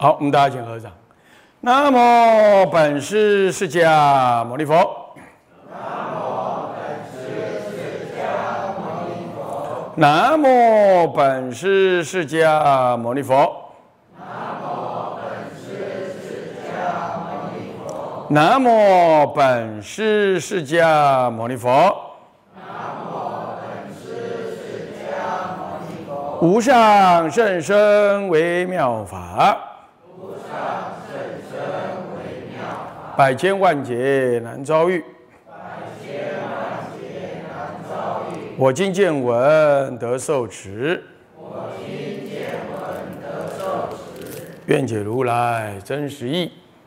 好，我们大家请合掌。南无本师释迦牟尼佛。南无本师释迦牟尼佛。南无本师释迦牟尼佛。无上甚深微妙法，百千万劫难遭遇。我今见闻得受持，愿解如来真实义。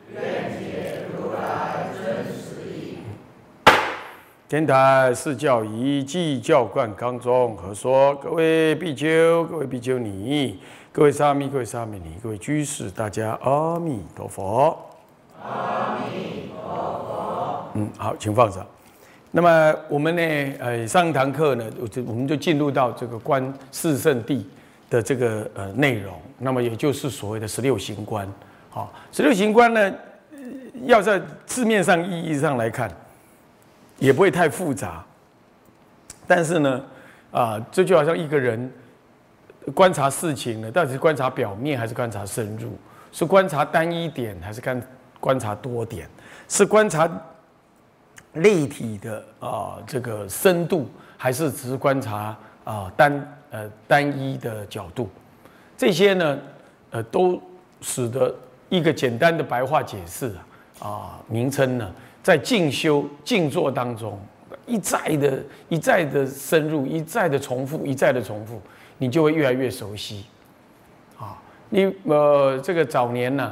天台四教仪记教观纲中何说？各位比丘、各位比丘尼、各位沙弥、各位沙弥尼、各位居士，大家阿弥陀佛。阿弥陀佛。好，请放掌。那么我们呢，上一堂课呢，我们就进入到这个观四圣谛的这个内容。那么也就是所谓的16行观。好，16行观呢，要在字面上意义上来看，也不会太复杂，但是呢，这就好像一个人观察事情呢，到底是观察表面还是观察深入？是观察单一点还是观察多点？是观察立体的这个深度，还是只是观察单一的角度？这些呢，都使得一个简单的白话解释名称呢，在静修静坐当中，一再的深入，一再的重复，你就会越来越熟悉。这个早年呢，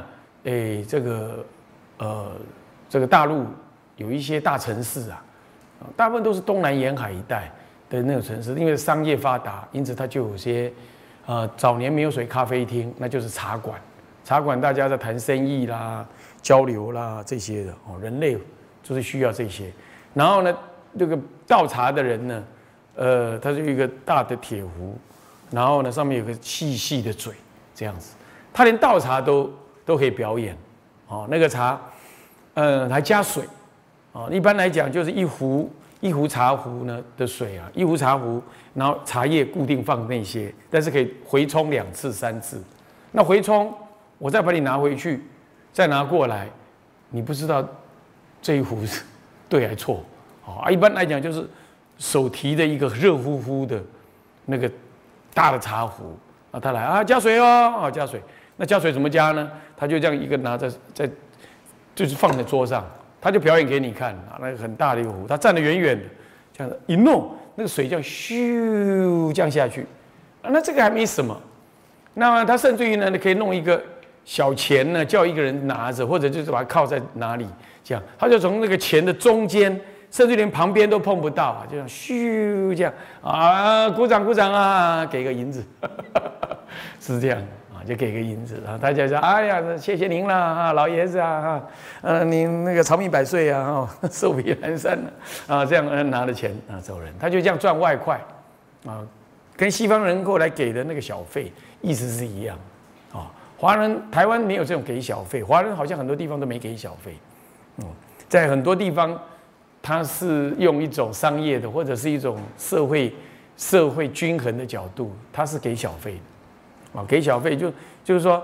这个大陆有一些大城市大部分都是东南沿海一带的那种城市，因为商业发达，因此它就有些早年没有所谓咖啡厅，那就是茶馆。茶馆大家在谈生意啦、交流啦这些的人类就是需要这些。然后呢，这个倒茶的人呢，他就有一个大的铁壶，然后呢上面有个细细的嘴，这样子，他连倒茶都可以表演。那个茶，还加水。一般来讲就是一壶茶壶呢的水一壶茶壶，然后茶叶固定放那些，但是可以回冲2次、3次。那回冲，我再把你拿回去，再拿过来，你不知道这一壶是对还错。一般来讲就是手提的一个热乎乎的那个大的茶壶，他来加水哦，加水。那加水怎么加呢？他就这样一个拿着就是放在桌上。他就表演给你看那个很大的一个壶，他站得远远的，这样子一弄，那个水这样咻降下去，那这个还没什么。那么他甚至于呢，可以弄一个小钱呢，叫一个人拿着，或者就是把它靠在哪里，这样他就从那个钱的中间，甚至连旁边都碰不到就这样咻这样鼓掌鼓掌给个银子，是这样。就给个银子大家说哎呀，谢谢您啦老爷子您那个长命百岁寿比南山这样拿了钱走人，他就这样赚外快跟西方人后来给的那个小费意思是一样华人台湾没有这种给小费，华人好像很多地方都没给小费在很多地方他是用一种商业的或者是一种社会均衡的角度，他是给小费的。给小费就是说，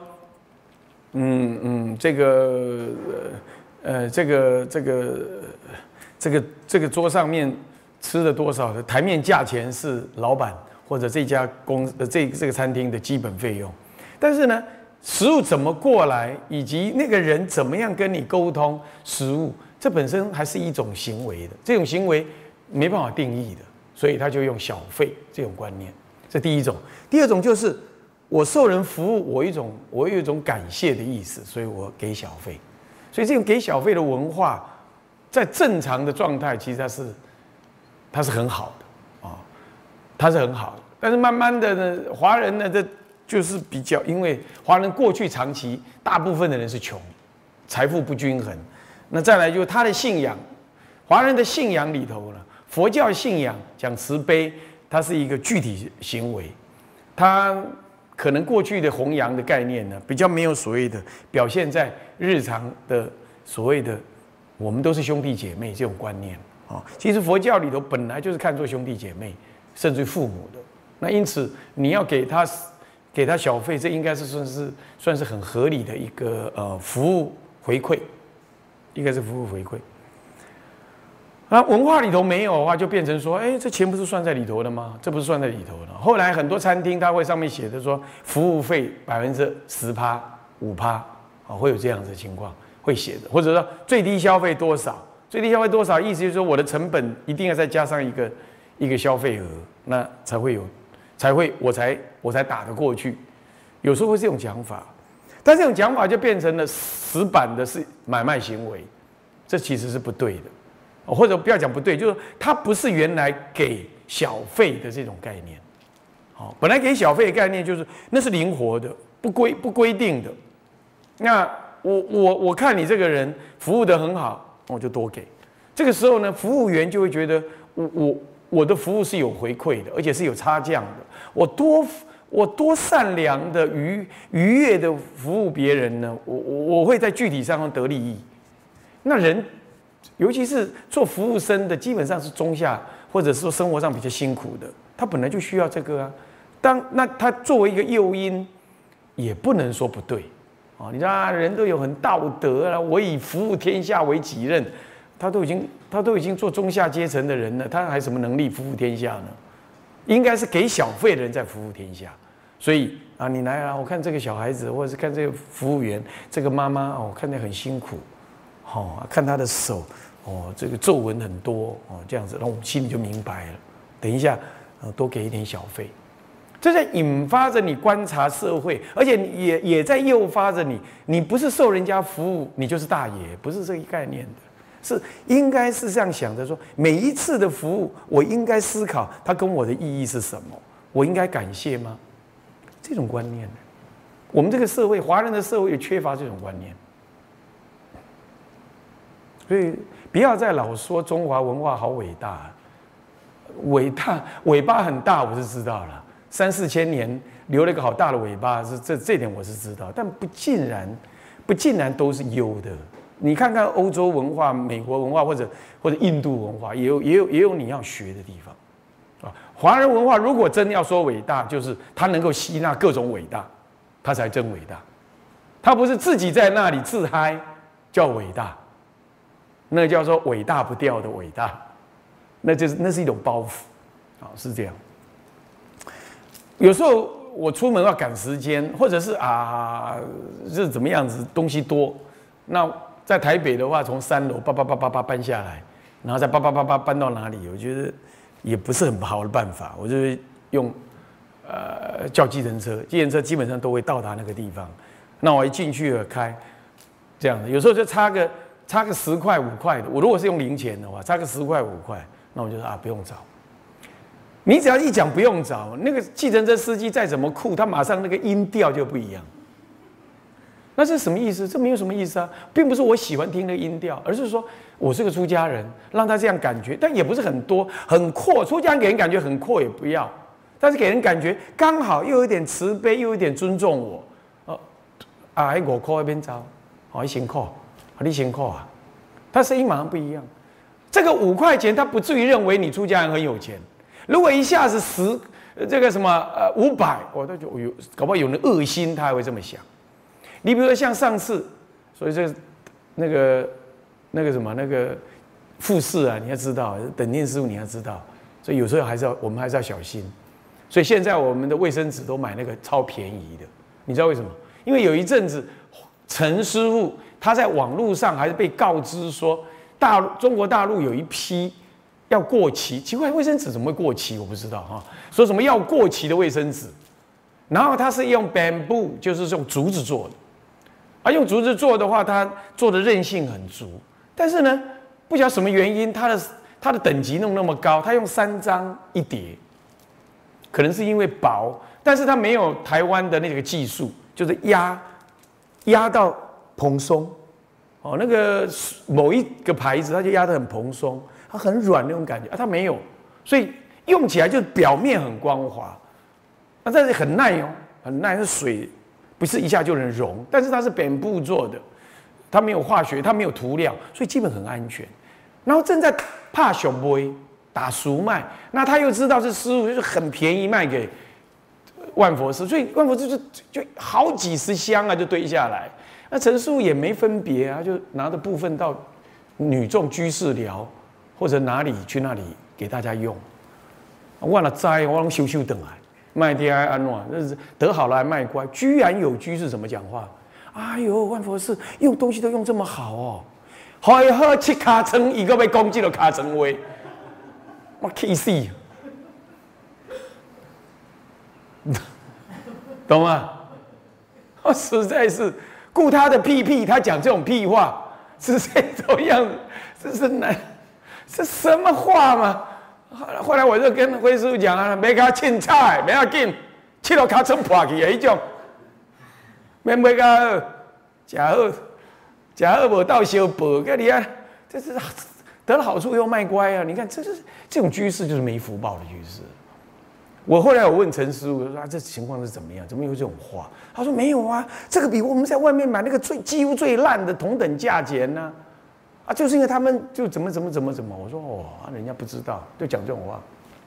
这个桌上面吃了多少的台面价钱是老板或者这家这个餐厅的基本费用，但是呢，食物怎么过来，以及那个人怎么样跟你沟通食物，这本身还是一种行为的，这种行为没办法定义的，所以他就用小费这种观念，这第一种。第二种就是。我受人服务，我有一种感谢的意思，所以我给小费。所以这种给小费的文化，在正常的状态，其实它是很好的它是很好的。但是慢慢的呢，华人呢，这就是比较，因为华人过去长期大部分的人是穷，财富不均衡。那再来就是他的信仰，华人的信仰里头呢，佛教信仰讲慈悲，它是一个具体行为，它可能过去的弘扬的概念呢，比较没有所谓的表现在日常的所谓的我们都是兄弟姐妹这种观念啊。其实佛教里头本来就是看作兄弟姐妹，甚至父母的。那因此你要给他小费，这应该是算是很合理的一个服务回馈，应该是服务回馈。那文化里头没有的话，就变成说，哎，这钱不是算在里头的吗？这不是算在里头的。后来很多餐厅它会上面写的说，服务费10%、5%，啊，会有这样子的情况会写的，或者说最低消费多少，最低消费多少，意思就是说我的成本一定要再加上一个消费额，那才会我才打得过去。有时候会这种讲法，但这种讲法就变成了死板的是买卖行为，这其实是不对的。或者不要讲不对，就是它不是原来给小费的这种概念。好，本来给小费的概念就是那是灵活的，不规定的。那我看你这个人服务得很好，我就多给。这个时候呢，服务员就会觉得我的服务是有回馈的，而且是有差价的。我多善良的愉悦的服务别人呢，我会在具体上得利益。那人。尤其是做服务生的，基本上是中下，或者是说生活上比较辛苦的，他本来就需要这个啊。那他作为一个诱因，也不能说不对啊。你知道，人都有很道德了，我以服务天下为己任，他都已经做中下阶层的人了，他还什么能力服务天下呢？应该是给小费的人在服务天下。所以啊，你来啊，我看这个小孩子，或者是看这个服务员，这个妈妈哦，看得很辛苦。看他的手，这个皱纹很多，这样子，然后我们心里就明白了。等一下，多给一点小费，这在引发着你观察社会，而且也在诱发着你不是受人家服务，你就是大爷，不是这个概念的，是应该是这样想着说，每一次的服务，我应该思考它跟我的意义是什么，我应该感谢吗？这种观念，我们这个社会，华人的社会也缺乏这种观念。所以不要再老说中华文化好伟大，尾巴很大，我是知道了，3、4千年留了一个好大的尾巴，这点我是知道，但不尽然都是优的。你看看欧洲文化、美国文化或者印度文化，也有你要学的地方啊。华人文化如果真要说伟大，就是它能够吸纳各种伟大，它才真伟大。它不是自己在那里自嗨叫伟大。那叫做伟大不掉的伟大，那是一种包袱，啊，是这样。有时候我出门要赶时间，或者是是怎么样子，东西多，那在台北的话，从3楼叭搬下来，然后再叭搬到哪里，我觉得也不是很好的办法，我就会用叫计程车，计程车基本上都会到达那个地方，那我一进去了开，这样的，有时候就差个10块5块的，我如果是用零钱的话，差个10块5块，那我就说不用找。你只要一讲不用找，那个计程车司机再怎么酷，他马上那个音调就不一样。那是什么意思？这没有什么意思啊，并不是我喜欢听那个音调，而是说我是个出家人，让他这样感觉，但也不是很多很阔。出家人给人感觉很阔也不要，但是给人感觉刚好又有点慈悲，又有点尊重我。5块那边找，1000块。你辛苦啊，他声音马上不一样。这个5块钱，他不至于认为你出家人很有钱。如果一下子这个什么500，他就搞不好有人恶心，他还会这么想。你比如说像上次，所以那个什么那个复试啊，你要知道，等念师傅你要知道，所以有时候我们还是要小心。所以现在我们的卫生纸都买那个超便宜的，你知道为什么？因为有一阵子陈师傅。他在网络上还是被告知说，中国大陆有一批要过期，奇怪，卫生纸怎么会过期？我不知道哈。说什么要过期的卫生纸，然后它是用 bamboo， 就是用竹子做的，用竹子做的话，它做的韧性很足。但是呢，不晓得什么原因，它的等级弄那么高，它用3张一叠，可能是因为薄，但是它没有台湾的那个技术，就是压到。蓬松，那个某一个牌子，它就压得很蓬松，它很软那种感觉它没有，所以用起来就表面很光滑，但是很耐很耐，是水不是一下就能溶，但是它是扁布做的，它没有化学，它没有涂料，所以基本很安全。然后正在怕小杯打熟卖，那他又知道是师傅，就是很便宜卖给万佛寺，所以万佛寺就好几十箱啊，就堆下来。那陈师傅也没分别啊，就拿着部分到女众居士寮或者哪里去那里给大家用。我了栽，我拢修等来，卖爹安怎？那是得好了还卖乖，居然有居士怎么讲话？哎呦，万佛寺用东西都用这么好哦，好一喝七卡层，一个被攻击了卡层威，我气死！懂吗？我实在是顾他的屁，他讲这种屁话，是这种样子，这是难，是什么话吗？后来我就跟辉师傅讲啊，别给他凊彩，不要紧，七楼卡层破去的迄种，免给他假好无到小报，跟你啊，这是得了好处又卖乖啊！你看，这种居士就是没福报的居士。我后来我问陈师傅说：“这情况是怎么样？怎么有这种话？”他说：“没有啊，这个比我们在外面买那个几乎最烂的同等价钱呢。啊，就是因为他们就怎么。我说：“哦，人家不知道，就讲这种话。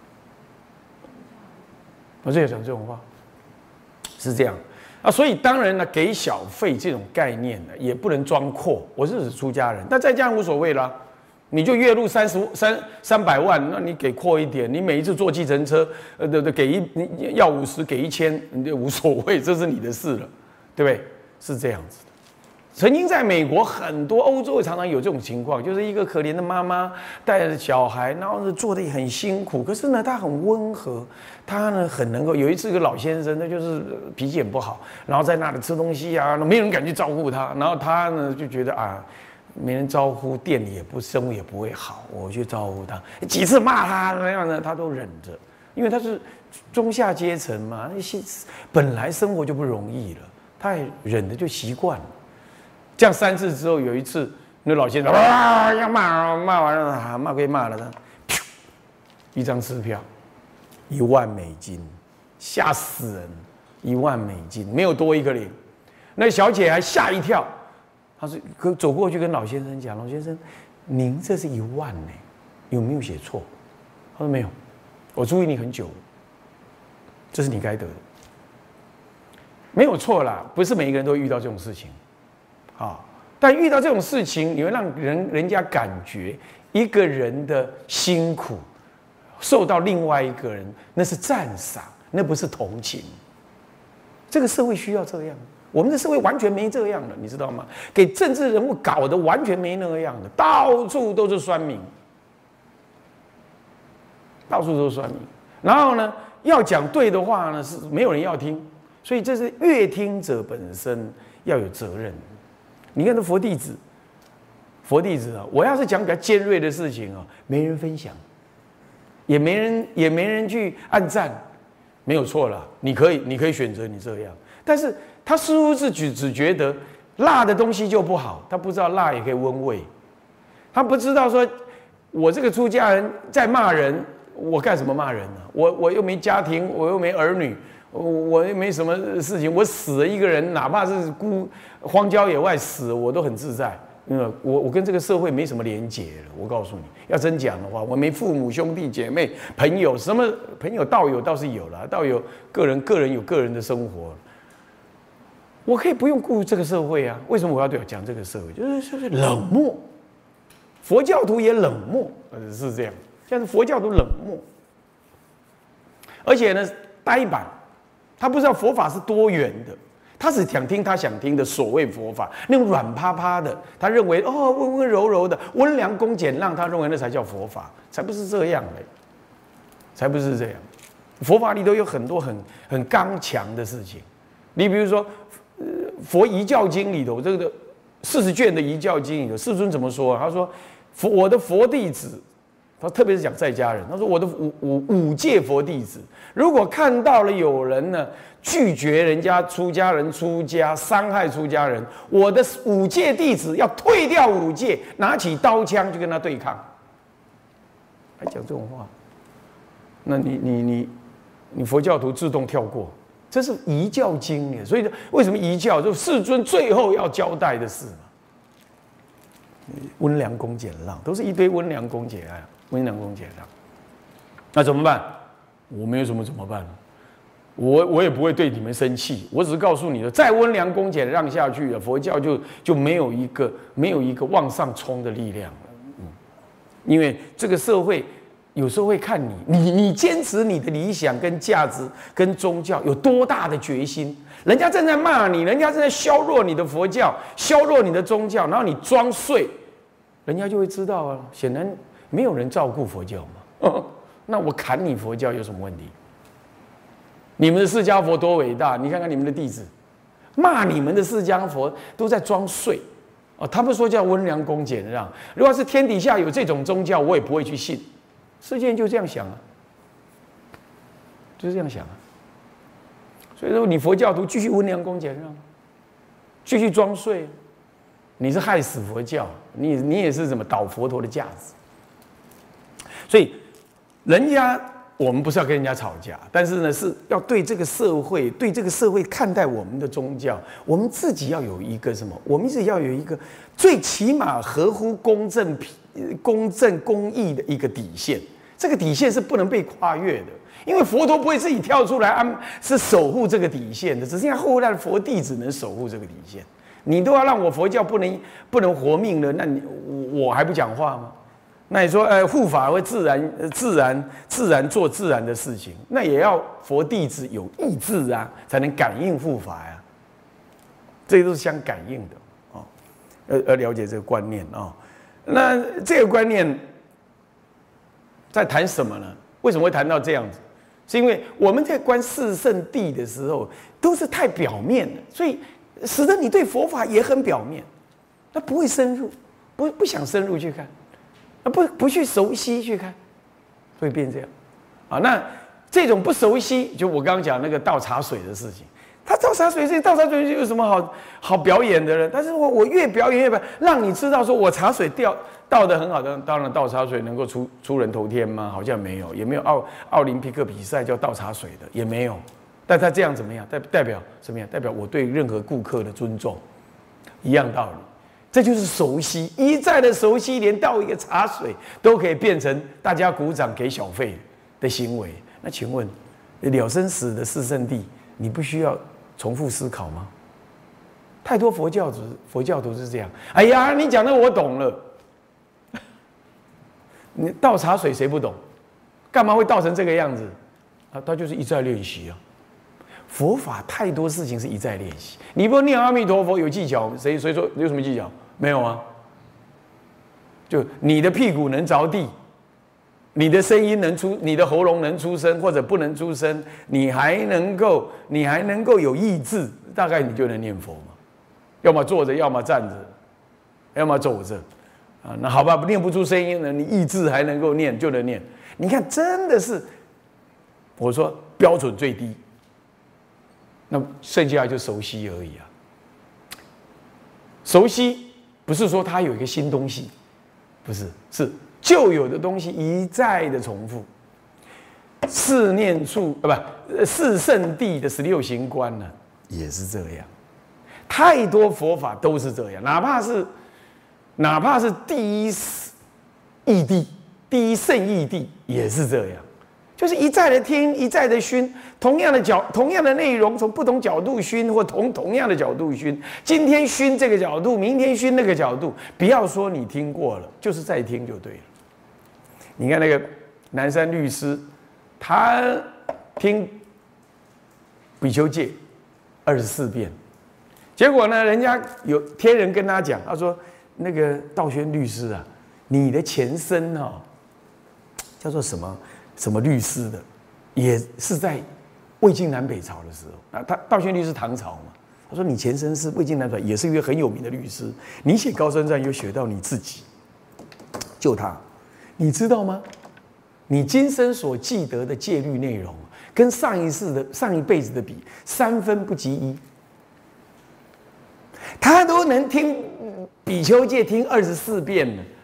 我就讲这种话，是这样啊。所以当然呢，给小费这种概念呢，也不能装阔。我是指出家人，但在家人无所谓啦。”你就月入300万，那你给阔一点。你每一次坐计程车，给你要50，给1000，你就无所谓，这是你的事了，对不对？是这样子的。曾经在美国很多欧洲常常有这种情况，就是一个可怜的妈妈带着小孩，然后呢做的也很辛苦，可是呢她很温和，她呢很能够。有一次一个老先生，他就是脾气很不好，然后在那里吃东西啊，没人敢去照顾他，然后他呢就觉得啊。没人招呼，店里生意也不会好，我去招呼他，几次骂他那样呢，他都忍着，因为他是中下阶层嘛，那些本来生活就不容易了，他也忍的就习惯了。这样3次之后，有一次那老先生要骂完了，骂归骂了，他一张支票，1万美金，吓死人，1万美金没有多一个零，那小姐还吓一跳。他说：“走过去跟老先生讲，老先生，您这是1万呢，有没有写错？”他说：“没有，我注意你很久了，这是你该得的，没有错啦。不是每一个人都会遇到这种事情，啊，但遇到这种事情，你会让人家感觉一个人的辛苦受到另外一个人，那是赞赏，那不是同情。这个社会需要这样。”我们的社会完全没这样的，你知道吗？给政治人物搞得完全没那样的，到处都是酸民，到处都是酸民。然后呢，要讲对的话呢，是没有人要听，所以这是乐听者本身要有责任。你看这佛弟子啊，我要是讲比较尖锐的事情啊，没人分享，也没人去按赞，没有错了。你可以选择你这样，但是。他似乎是只觉得辣的东西就不好，他不知道辣也可以温胃，他不知道说，我这个出家人在骂人，我干什么骂人呢？我又没家庭，我又没儿女，我又没什么事情，我死了一个人，哪怕是荒郊野外死，我都很自在。我跟这个社会没什么连结了。我告诉你，要真讲的话，我没父母兄弟姐妹朋友，什么朋友道友倒是有了，道友个人有个人的生活。我可以不用顾这个社会啊？为什么我要讲这个社会？就是冷漠，佛教徒也冷漠，是这样。像是佛教徒冷漠，而且呢呆板，他不知道佛法是多元的，他只想听他想听的所谓佛法，那种软趴趴的，他认为温温柔柔的、温良恭俭让，他认为那才叫佛法，才不是这样嘞，才不是这样。佛法里头有很多很刚强的事情，你比如说。佛遗教经里头，这个40卷的遗教经里头，世尊怎么说？他说：“我的佛弟子，他特别是讲在家人，他说我的五戒佛弟子，如果看到了有人呢拒绝人家出家人出家，伤害出家人，我的5戒弟子要退掉5戒，拿起刀枪去跟他对抗。”还讲这种话，那你佛教徒自动跳过， 这是遗教经耶。所以为什么遗教？就世尊最后要交代的事嘛，温良恭俭让，都是一堆温良恭俭让，温良恭俭让。那怎么办？我没有什么怎么办？我也不会对你们生气，我只是告诉你的，再温良恭俭让下去了，佛教就没有一个往上冲的力量了。因为这个社会有时候会看你坚持你的理想跟价值跟宗教有多大的决心，人家正在骂你，人家正在削弱你的佛教，削弱你的宗教，然后你装睡，人家就会知道啊，显然没有人照顾佛教嘛。那我砍你佛教有什么问题？你们的释迦佛多伟大，你看看你们的弟子，骂你们的释迦佛都在装睡。他们说叫温良恭俭让，如果是天底下有这种宗教，我也不会去信。世界人就这样想啊，就是这样想啊。所以说，你佛教徒继续温良恭俭让，继续装睡，你是害死佛教，你也是怎么倒佛陀的架子。所以，我们不是要跟人家吵架，但是呢，是要对这个社会看待我们的宗教，我们自己要有一个什么？我们自己要有一个最起码合乎公正、公义的一个底线。这个底线是不能被跨越的，因为佛陀不会自己跳出来是守护这个底线的，只是后来的佛弟子能守护这个底线。你都要让我佛教不能活命了，那我还不讲话吗？那你说，护法会自然做自然的事情，那也要佛弟子有意志啊，才能感应护法呀。这些都是相感应的哦，要了解这个观念啊。那这个观念在谈什么呢？为什么会谈到这样子？是因为我们在观四圣谛的时候，都是太表面了，所以使得你对佛法也很表面，那不会深入，不想深入去看。不去熟悉去看，会变这样啊。那这种不熟悉，就我刚刚讲那个倒茶水的事情，他倒茶水有什么好表演的人？但是我越表演，让你知道说我茶水倒得很好的，当然倒茶水能够出人头天吗？好像没有，也没有奥林匹克比赛叫倒茶水的，也没有。但他这样怎么样？代表什么样？代表我对任何顾客的尊重，一样道理。这就是熟悉，一再的熟悉，连倒一个茶水都可以变成大家鼓掌给小费的行为。那请问，了生死的四圣谛，你不需要重复思考吗？太多佛教徒是这样。哎呀，你讲的我懂了。你倒茶水谁不懂？干嘛会倒成这个样子？他就是一再练习啊。佛法太多事情是一再练习。你不念阿弥陀佛有技巧？谁说有什么技巧？没有啊。就你的屁股能着地，你的声音你的喉咙能出声或者不能出声，你还能够有意志，大概你就能念佛嘛。要么坐着，要么站着，要么走着。啊，那好吧，念不出声音了，你意志还能够念就能念。你看，真的是，我说标准最低。那剩下就熟悉而已啊。熟悉不是说它有一个新东西，不是，是旧有的东西一再的重复。四圣谛的16行观呢，也是这样。太多佛法都是这样，哪怕是第一义谛、第一圣义谛也是这样。就是一再的听，一再的熏，同样的内容，从不同角度熏，或同样的角度熏。今天熏这个角度，明天熏那个角度，不要说你听过了，就是再听就对了。你看那个南山律师，他听比丘戒24遍，结果呢，人家有天人跟他讲，他说那个道宣律师啊，你的前身哦，叫做什么律师的，也是在魏晋南北朝的时候啊。他道宣律师唐朝嘛，他说你前身是魏晋南北，也是一个很有名的律师。你写高僧传有写到你自己，就他，你知道吗？你今生所记得的戒律内容，跟上一辈子的比，3分不及1。他都能听比丘戒听24遍了。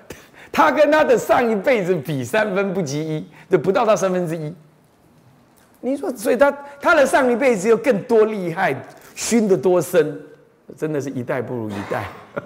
他跟他的上一辈子比3分不及1，就不到他1/3。 你说，所以他的上一辈子又更多厉害，熏得多深，真的是一代不如一代，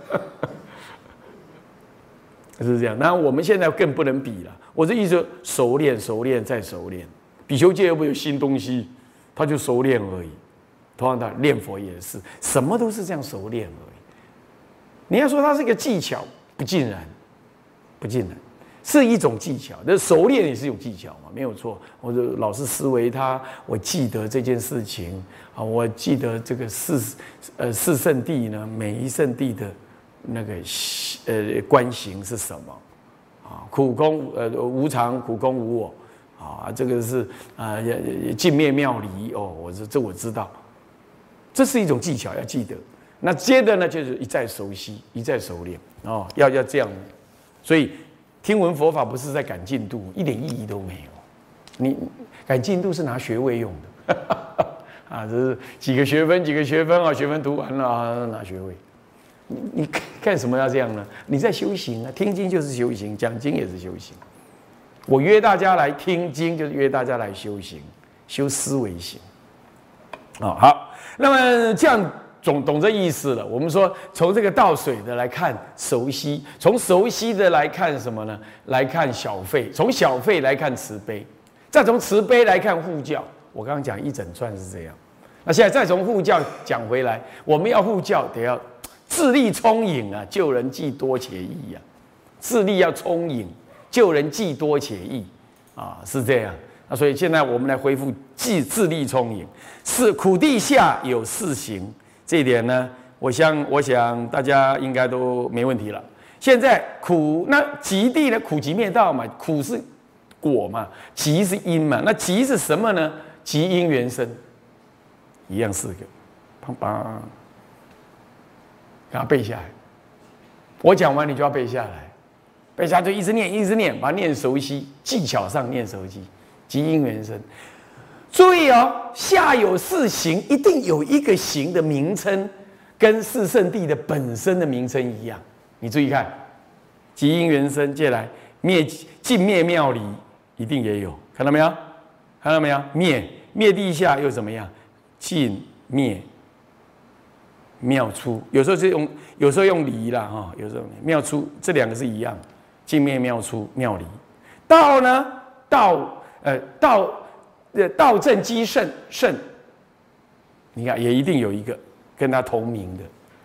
是这样。那我们现在更不能比了。我这意思说，熟练、熟练再熟练。比丘戒又不有新东西，他就熟练而已。同样的，练佛也是，什么都是这样熟练而已。你要说它是一个技巧，不尽然，不尽然。是一种技巧，那熟练也是有技巧嘛，没有错。我就老是思维它，我记得这件事情啊，我记得这个四圣谛呢，每一圣谛的那个观行是什么啊？苦空无常，苦空无我啊，这个是净灭妙离哦，我知道，这是一种技巧要记得。那接着呢，就是一再熟悉，一再熟练哦，要这样，所以。听闻佛法不是在赶进度，一点意义都没有。你赶进度是拿学位用的，啊，这是几个学分啊，学分读完了啊，拿学位。你干什么要这样呢？你在修行啊，听经就是修行，讲经也是修行。我约大家来听经，就是约大家来修行，修思维行。哦，好，那么这样。懂这意思了。我们说从这个倒水的来看熟悉，从熟悉的来看什么呢？来看小费，从小费来看慈悲，再从慈悲来看护教。我刚刚讲一整串是这样。那现在再从护教讲回来，我们要护教得要自力充盈啊，救人既多且益啊，自力要充盈，救人既多且益啊，是这样。那所以现在我们来恢复自力充盈，是苦地下有四行。这一点呢，我想大家应该都没问题了。现在苦，那极地呢？苦集灭道嘛，苦是果嘛，集是因嘛。那集是什么呢？集因缘生，一样四个，啪啪，给它背下来。我讲完你就要背下来，背下来就一直念，把它念熟悉，技巧上念熟悉，集因缘生。注意哦，下有四行，一定有一个行的名称跟四圣谛的本身的名称一样。你注意看，集因缘生，接下来净灭妙离，一定也有，看到没有？看到没有？灭地下又怎么样？净灭妙出，有时候用离啦哈，有时候妙出，这两个是一样，净灭妙出妙离。道呢？道正积圣，你看也一定有一个跟他同名的，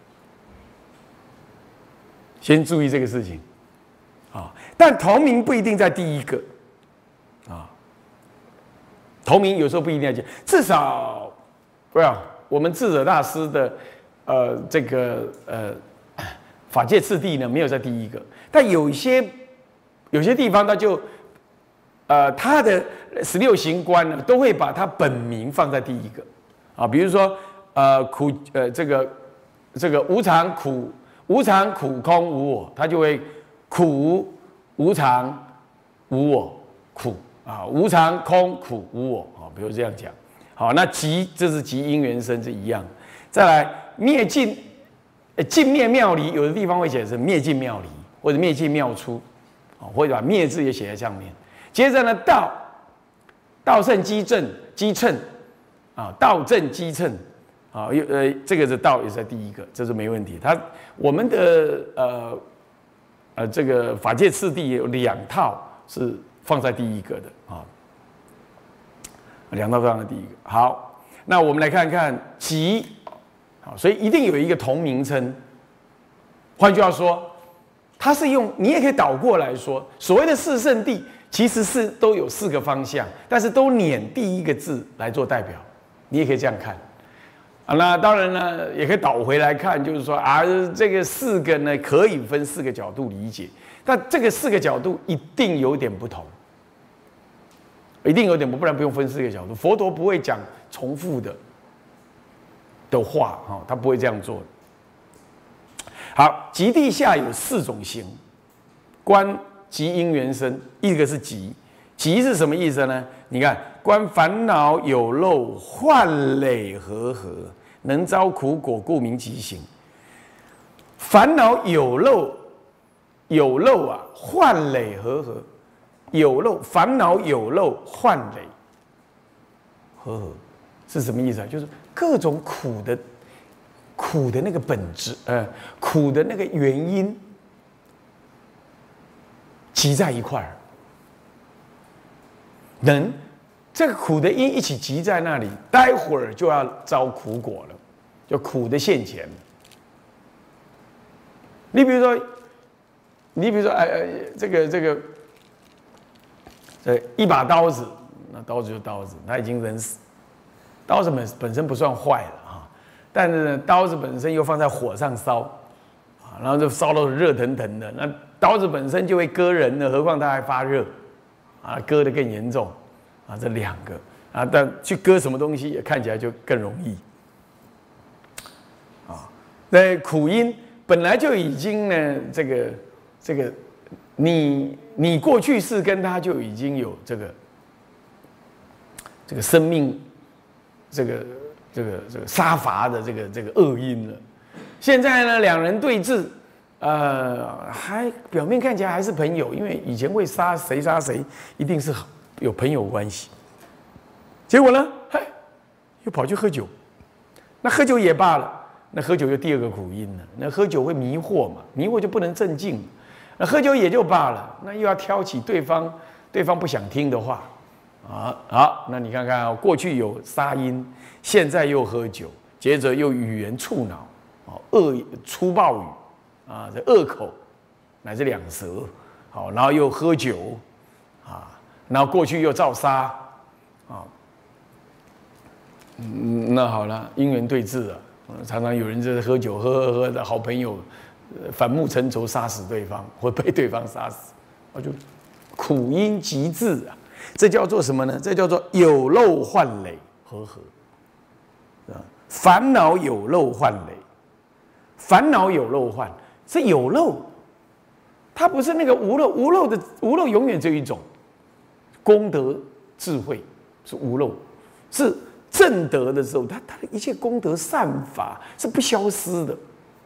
先注意这个事情啊。但同名不一定在第一个啊，同名有时候不一定要讲，至少不要我们智者大师的这个法界次第呢没有在第一个，但有些地方他就。他的16行观呢，都会把他本名放在第一个，啊，比如说这个无常苦空无我，他就会苦无常无我苦啊，无常空苦无我啊，比如这样讲。好，那集这是集因缘生是一样。再来灭尽灭妙离，有的地方会写成灭尽妙离或者灭尽妙出，啊，或者把灭字也写在上面。接着呢，道正积称啊，道正积称啊，这个是道也是在第一个，这是没问题。我们的这个法界次第有2套是放在第一个的啊，2套放在第一个。好，那我们来看看集，好，所以一定有一个同名称。换句话说，它是用你也可以倒过来说，所谓的四圣谛。其实都有4个方向，但是都捻第一个字来做代表，你也可以这样看啊。那当然呢，也可以倒回来看，就是说啊，这个4个呢可以分4个角度理解，但这个4个角度一定有点不同，一定有点不然不用分4个角度。佛陀不会讲重复的话哈，他不会这样做。好，极地下有4种行，观。集因缘生，一个是集，集是什么意思呢？你看，观烦恼有漏，幻累和合，能招苦果，故名集行。烦恼有漏啊，幻累和合，有漏，烦恼有漏，幻累。 和合是什么意思啊？就是各种苦的那个本质，苦的那个原因集在一块儿，这个苦的因一起集在那里，待会儿就要遭苦果了，就苦的现前。你比如说，一把刀子，那刀子就刀子，它已经人死。刀子本身不算坏了啊，但是呢，刀子本身又放在火上烧，啊，然后就烧到热腾腾的，那刀子本身就会割人了，何况它还发热，啊，割得更严重，啊，这两个啊，但去割什么东西也看起来就更容易，啊，那苦因本来就已经呢，这个，你过去世跟他就已经有这个生命。这个杀伐的这个恶因了，现在呢，两人对峙，还表面看起来还是朋友，因为以前会杀谁，一定是有朋友关系。结果呢，又跑去喝酒，那喝酒也罢了，那喝酒就第二个苦因了。那喝酒会迷惑嘛，迷惑就不能镇静，那喝酒也就罢了，那又要挑起对方不想听的话。好，那你看看啊，过去有杀因，现在又喝酒，接着又语言触恼，粗暴语啊，这恶口乃至两舌，好，然后又喝酒啊，然后过去又造杀啊，那好了，因缘对峙啊，常常有人就是喝酒喝的好朋友，反目成仇，杀死对方，或被对方杀死，就苦因极致啊。这叫做什么呢？这叫做有漏患累和合，烦恼有漏患累，烦恼有漏患是有漏，它不是那个无漏，无漏永远只有一种，功德智慧是无漏，是正德的时候，它的一切功德善法是不消失的，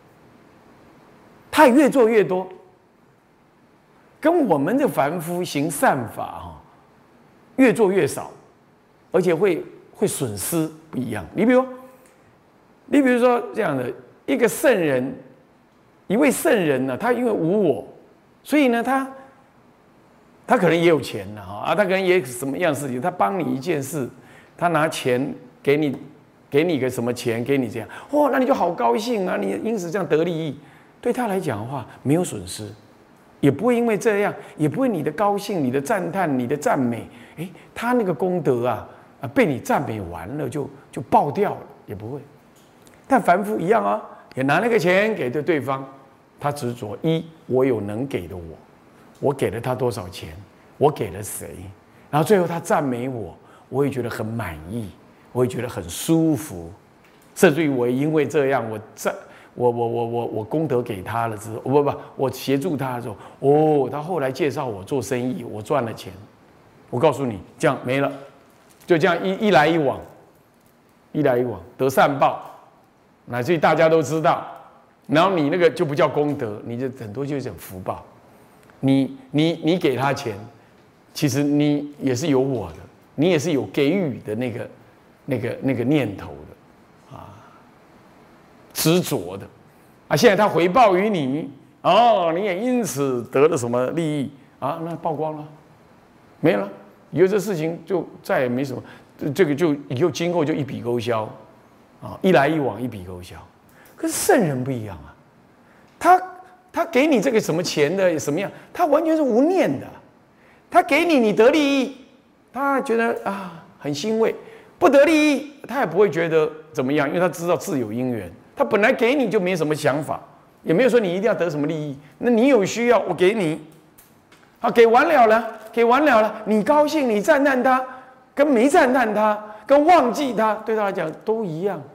它也越做越多，跟我们的凡夫行善法越做越少，而且会损失不一样。你比如说这样的一个圣人，一位圣人呢，他因为无我，所以呢，他可能也有钱了啊，他可能也有什么样的事情，他帮你一件事，他拿钱给你个什么钱，给你这样，那你就好高兴啊，你因此这样得利益，对他来讲的话没有损失。也不会因为这样，也不会你的高兴、你的赞叹、你的赞美，他那个功德啊被你赞美完了就爆掉了，也不会。但凡夫一样啊，也拿那个钱给对方，他执着我有能给的我给了他多少钱，我给了谁，然后最后他赞美我也觉得很满意，我也觉得很舒服，甚至于我因为这样我功德给他了之后，我协助他的时候，他后来介绍我做生意，我赚了钱。我告诉你，这样没了，就这样一来一往得善报，乃至于大家都知道，然后你那个就不叫功德，你就很多就是福报。你给他钱，其实你也是有我的，你也是有给予的那个念头的。执着的现在他回报于你你也因此得了什么利益那曝光了，没了，以后这事情就再也没什么，这个就以后今后就一笔勾销一来一往一笔勾销。可是圣人不一样他给你这个什么钱的什么样，他完全是无念的，他给你得利益，他觉得很欣慰，不得利益他也不会觉得怎么样，因为他知道自有因缘。他本来给你就没什么想法，也没有说你一定要得什么利益。那你有需要，我给你，给完了，你高兴，你赞叹他，跟没赞叹他，跟忘记他，对他来讲都一样，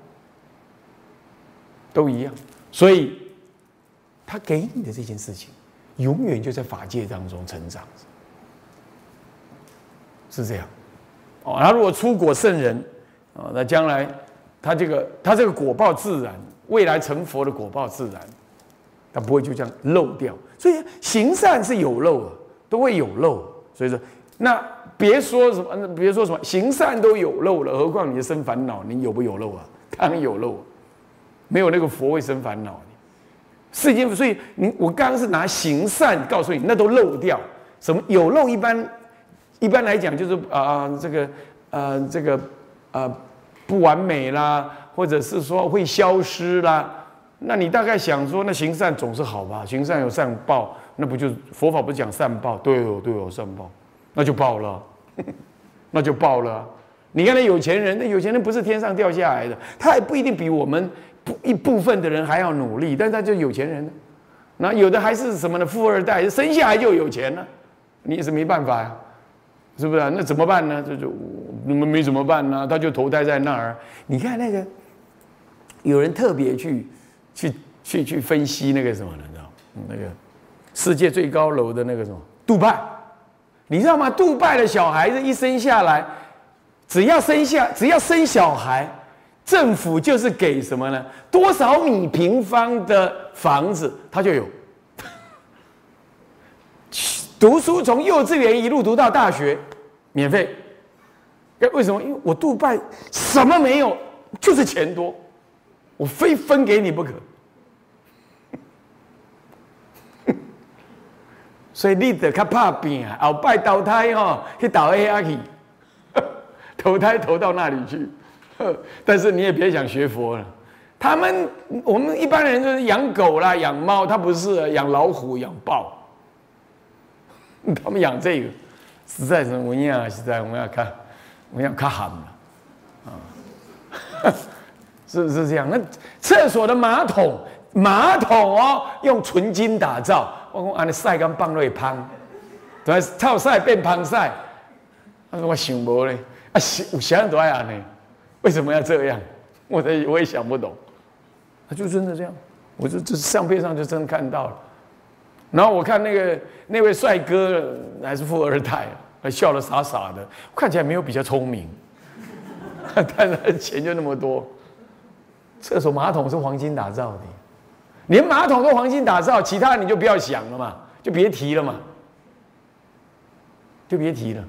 所以，他给你的这件事情，永远就在法界当中成长，是这样。他如果出果圣人那将来。他这个果报自然，未来成佛的果报自然，他不会就这样漏掉。所以行善是有漏的，都会有漏。所以说，那别说什么，别说什么行善都有漏了，何况你的生烦恼，你有不有漏啊？当然有漏，没有那个佛会生烦恼。世间，所以我刚刚是拿行善告诉你，那都漏掉。什么有漏？一般来讲就是这个不完美啦，或者是说会消失啦。那你大概想说，那行善总是好吧？行善有善报，那不就佛法不是讲善报？对哦，善报，那就报了，那就报了。你看那有钱人，那有钱人不是天上掉下来的，他也不一定比我们一部分的人还要努力，但是他就有钱人呢。那有的还是什么呢？富二代，生下来就有钱了，你也是没办法呀，是不是啊？那怎么办呢？你们没怎么办呢？他就投胎在那儿。你看那个，有人特别去分析那个什么呢？你知道那个世界最高楼的那个什么杜拜，你知道吗？杜拜的小孩子一生下来，只要生小孩，政府就是给什么呢？多少米平方的房子，他就有。读书从幼稚园一路读到大学，免费。为什么？因为我杜拜什么没有，就是钱多，我非分给你不可。所以你得较怕拼啊，后摆投胎去投下去，投胎投到那里去。但是你也别想学佛了，我们一般人就是养狗啦、养猫，他不是养老虎、养豹，他们养这个，实在是我们要看喊了啊，是不是这样？那厕所的马桶用纯金打造，我讲安尼晒干放落芳，对，臭晒变芳晒，我想无咧，有啥人都爱安尼。为什么要这样？我也想不懂。他就真的这样，我这相片上就真的看到了。然后我看那位帅哥还是富二代，还笑得傻傻的，看起来没有比较聪明，但是钱就那么多。厕所马桶是黄金打造的，连马桶都黄金打造，其他你就不要想了嘛，就别提了嘛，就别提了。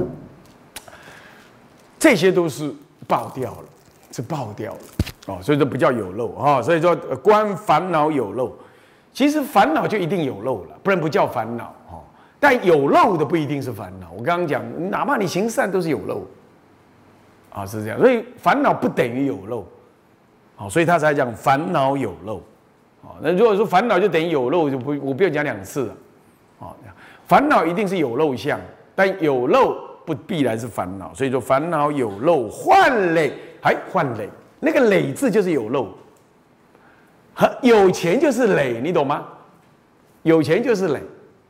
这些都是爆掉了，所以这不叫有漏啊。所以说，观烦恼有漏，其实烦恼就一定有漏了，不然不叫烦恼哦。但有漏的不一定是烦恼。我刚刚讲，哪怕你行善都是有漏啊，是这样。所以烦恼不等于有漏，好，所以他才讲烦恼有漏。好，那如果说烦恼就等于有漏，我不用讲2次了。好，烦恼一定是有漏相，但有漏不必然是烦恼，所以说烦恼有漏，患累，患累，那个累字就是有漏，有钱就是累，你懂吗？有钱就是累，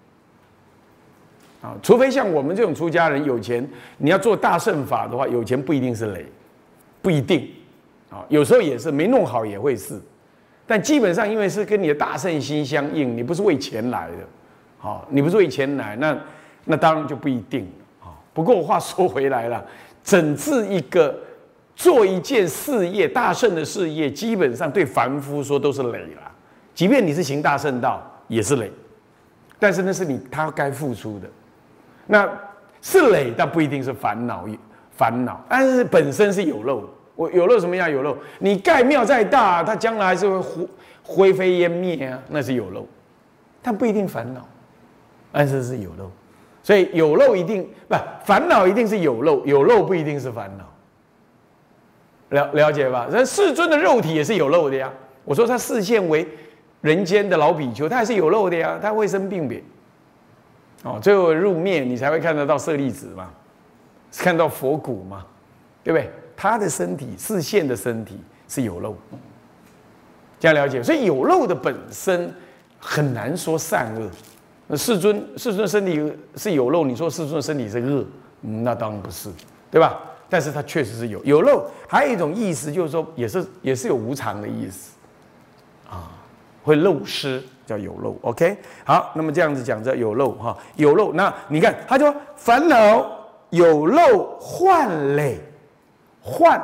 啊，除非像我们这种出家人有钱，你要做大乘法的话，有钱不一定是累，不一定，啊，有时候也是没弄好也会是，但基本上因为是跟你的大乘心相应，你不是为钱来的，好，你不是为钱来，那当然就不一定。不过话说回来了，整治一个做一件事业，大乘的事业，基本上对凡夫说都是累了。即便你是行大乘道，也是累。但是那是他该付出的，那是累，但不一定是烦恼。但是本身是有漏。我有漏什么样有漏？你盖庙再大，它将来还是会灰飞烟灭啊，那是有漏，但不一定烦恼，但是是有漏。所以有漏一定烦恼一定是有漏，有漏不一定是烦恼，了解吧？那世尊的肉体也是有漏的呀。我说他视现为人间的老比丘，他还是有漏的呀，他会生病别。最后入灭你才会看得到舍利子嘛，看到佛骨嘛，对不对？他的身体视现的身体是有漏，这样了解？所以有漏的本身很难说善恶。世尊身体是有漏，你说世尊的身体是恶，那当然不是，对吧？但是它确实是有漏。还有一种意思就是说，也是有无常的意思，啊，会漏失叫有漏。OK， 好，那么这样子讲这有漏哈，有漏。那你看，他说烦恼有漏患累，患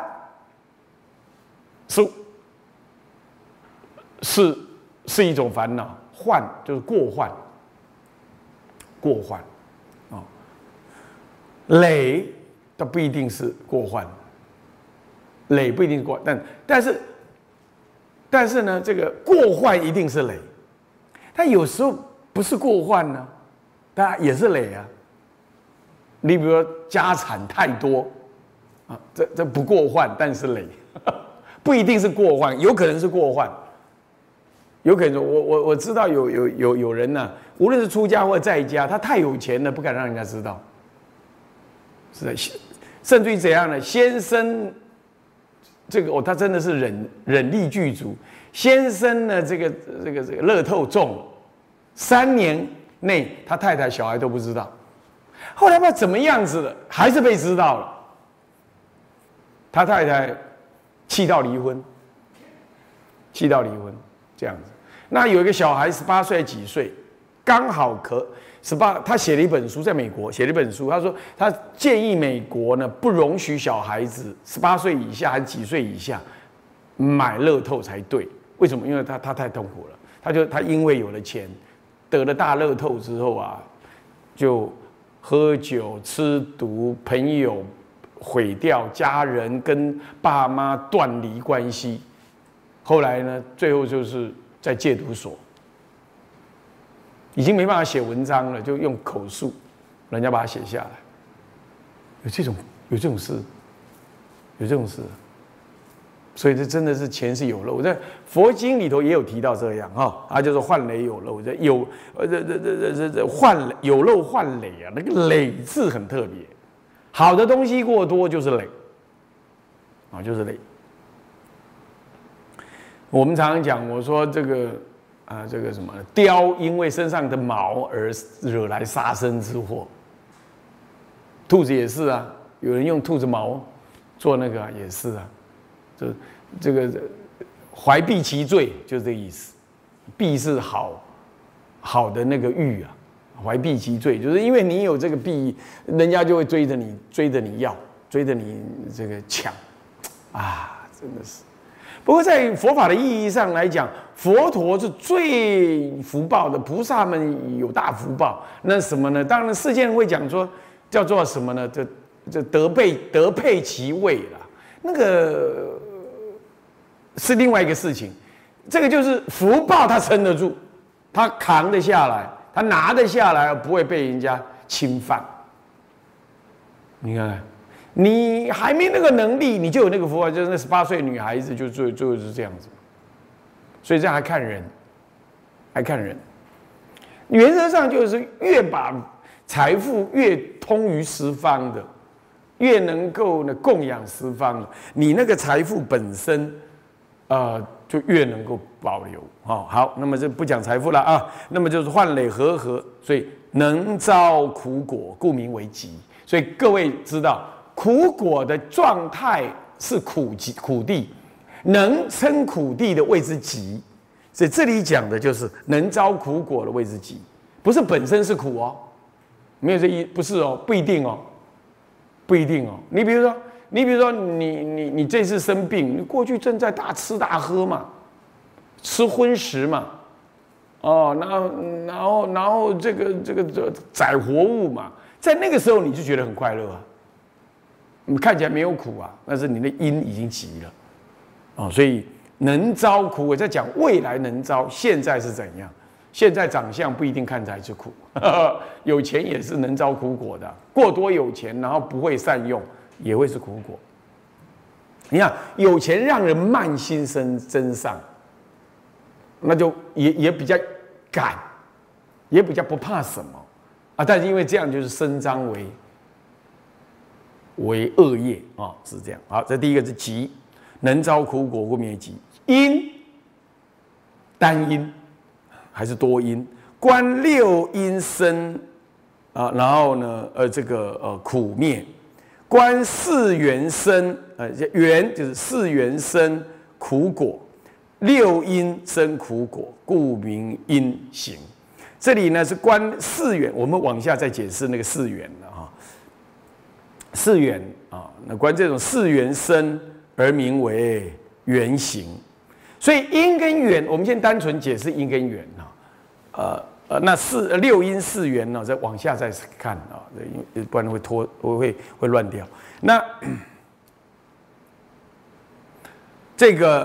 是一种烦恼，患就是过患。 累，它不一定是过患，累不一定是过患，但是呢，这个过患一定是累，它有时候不是过患呢，它也是累啊。你比如说家产太多啊，这不过患，但是累，不一定是过患，有可能是过患。有可能我知道有人呢、无论是出家或在家，他太有钱了，不敢让人家知道。是的，甚至于怎样呢？先生这个他真的是忍力具足。先生呢，这个乐透中，3年内他太太小孩都不知道。后来不知道怎么样子了，还是被知道了。他太太气到离婚，这样子。那有一个小孩18岁几岁，刚好18，他写了一本书，在美国写了一本书，他说他建议美国呢不容许小孩子18岁以下还是几岁以下买乐透才对。为什么？因为他太痛苦了。他因为有了钱，得了大乐透之后啊，就喝酒、吃毒，朋友毁掉，家人跟爸妈断离关系。后来呢，最后就是在戒毒所，已经没办法写文章了，就用口述，人家把它写下来。有这种事，所以这真的是钱是有漏。在佛经里头也有提到这样哈，啊，就是患累有漏，有漏患累啊，那个累字很特别，好的东西过多就是累，啊，就是累。我们常常讲，我说这个什么雕，因为身上的毛而惹来杀身之祸。兔子也是啊，有人用兔子毛做那个也是啊，这个怀璧其罪，就是这个意思。璧是好的那个玉啊，怀璧其罪，就是因为你有这个璧，人家就会追着你要，追着你这个抢，啊，真的是。不过在佛法的意义上来讲，佛陀是最福报的，菩萨们有大福报。那什么呢？当然世间人会讲说，叫做什么呢？这德配其位啦，那个是另外一个事情。这个就是福报，他撑得住，他扛得下来，他拿得下来，不会被人家侵犯。你看。你还没那个能力，你就有那个福报，就是那18岁女孩子就最后是这样子，所以这还看人，原则上就是越把财富越通于十方的，越能够呢供养十方的，你那个财富本身，就越能够保留。好，那么这不讲财富了啊，那么就是患累和合，所以能招苦果，故名为集。所以各位知道。苦果的状态是苦地，能生苦地的谓之集，所以这里讲的就是能招苦果的谓之集，不是本身是苦哦，没有这不是哦，不一定哦。你比如说你这次生病，你过去正在大吃大喝嘛，吃荤食嘛，哦，然后这个宰活物嘛，在那个时候你就觉得很快乐啊。你看起来没有苦啊，但是你的因已经急了，所以能招苦。我在讲未来能招，现在是怎样？现在长相不一定看起来是苦，有钱也是能招苦果的。过多有钱，然后不会善用，也会是苦果。你看有钱让人慢心增上，那就也比较敢，也比较不怕什么啊。但是因为这样就是伸张为恶业啊，是这样。好，这第一个是集，能招苦果，故名为集。因，单因还是多因？观6因生啊，然后呢，苦灭。观4缘生，缘就是4缘生苦果，6因生苦果，故名因行。这里呢是观4缘，我们往下再解释那个4缘了哈。4缘啊，那观这种4缘生而名为缘行，所以因跟缘，我们先单纯解释因跟缘啊。 那六因四缘呢，再往下再看啊，不然会乱掉。那这个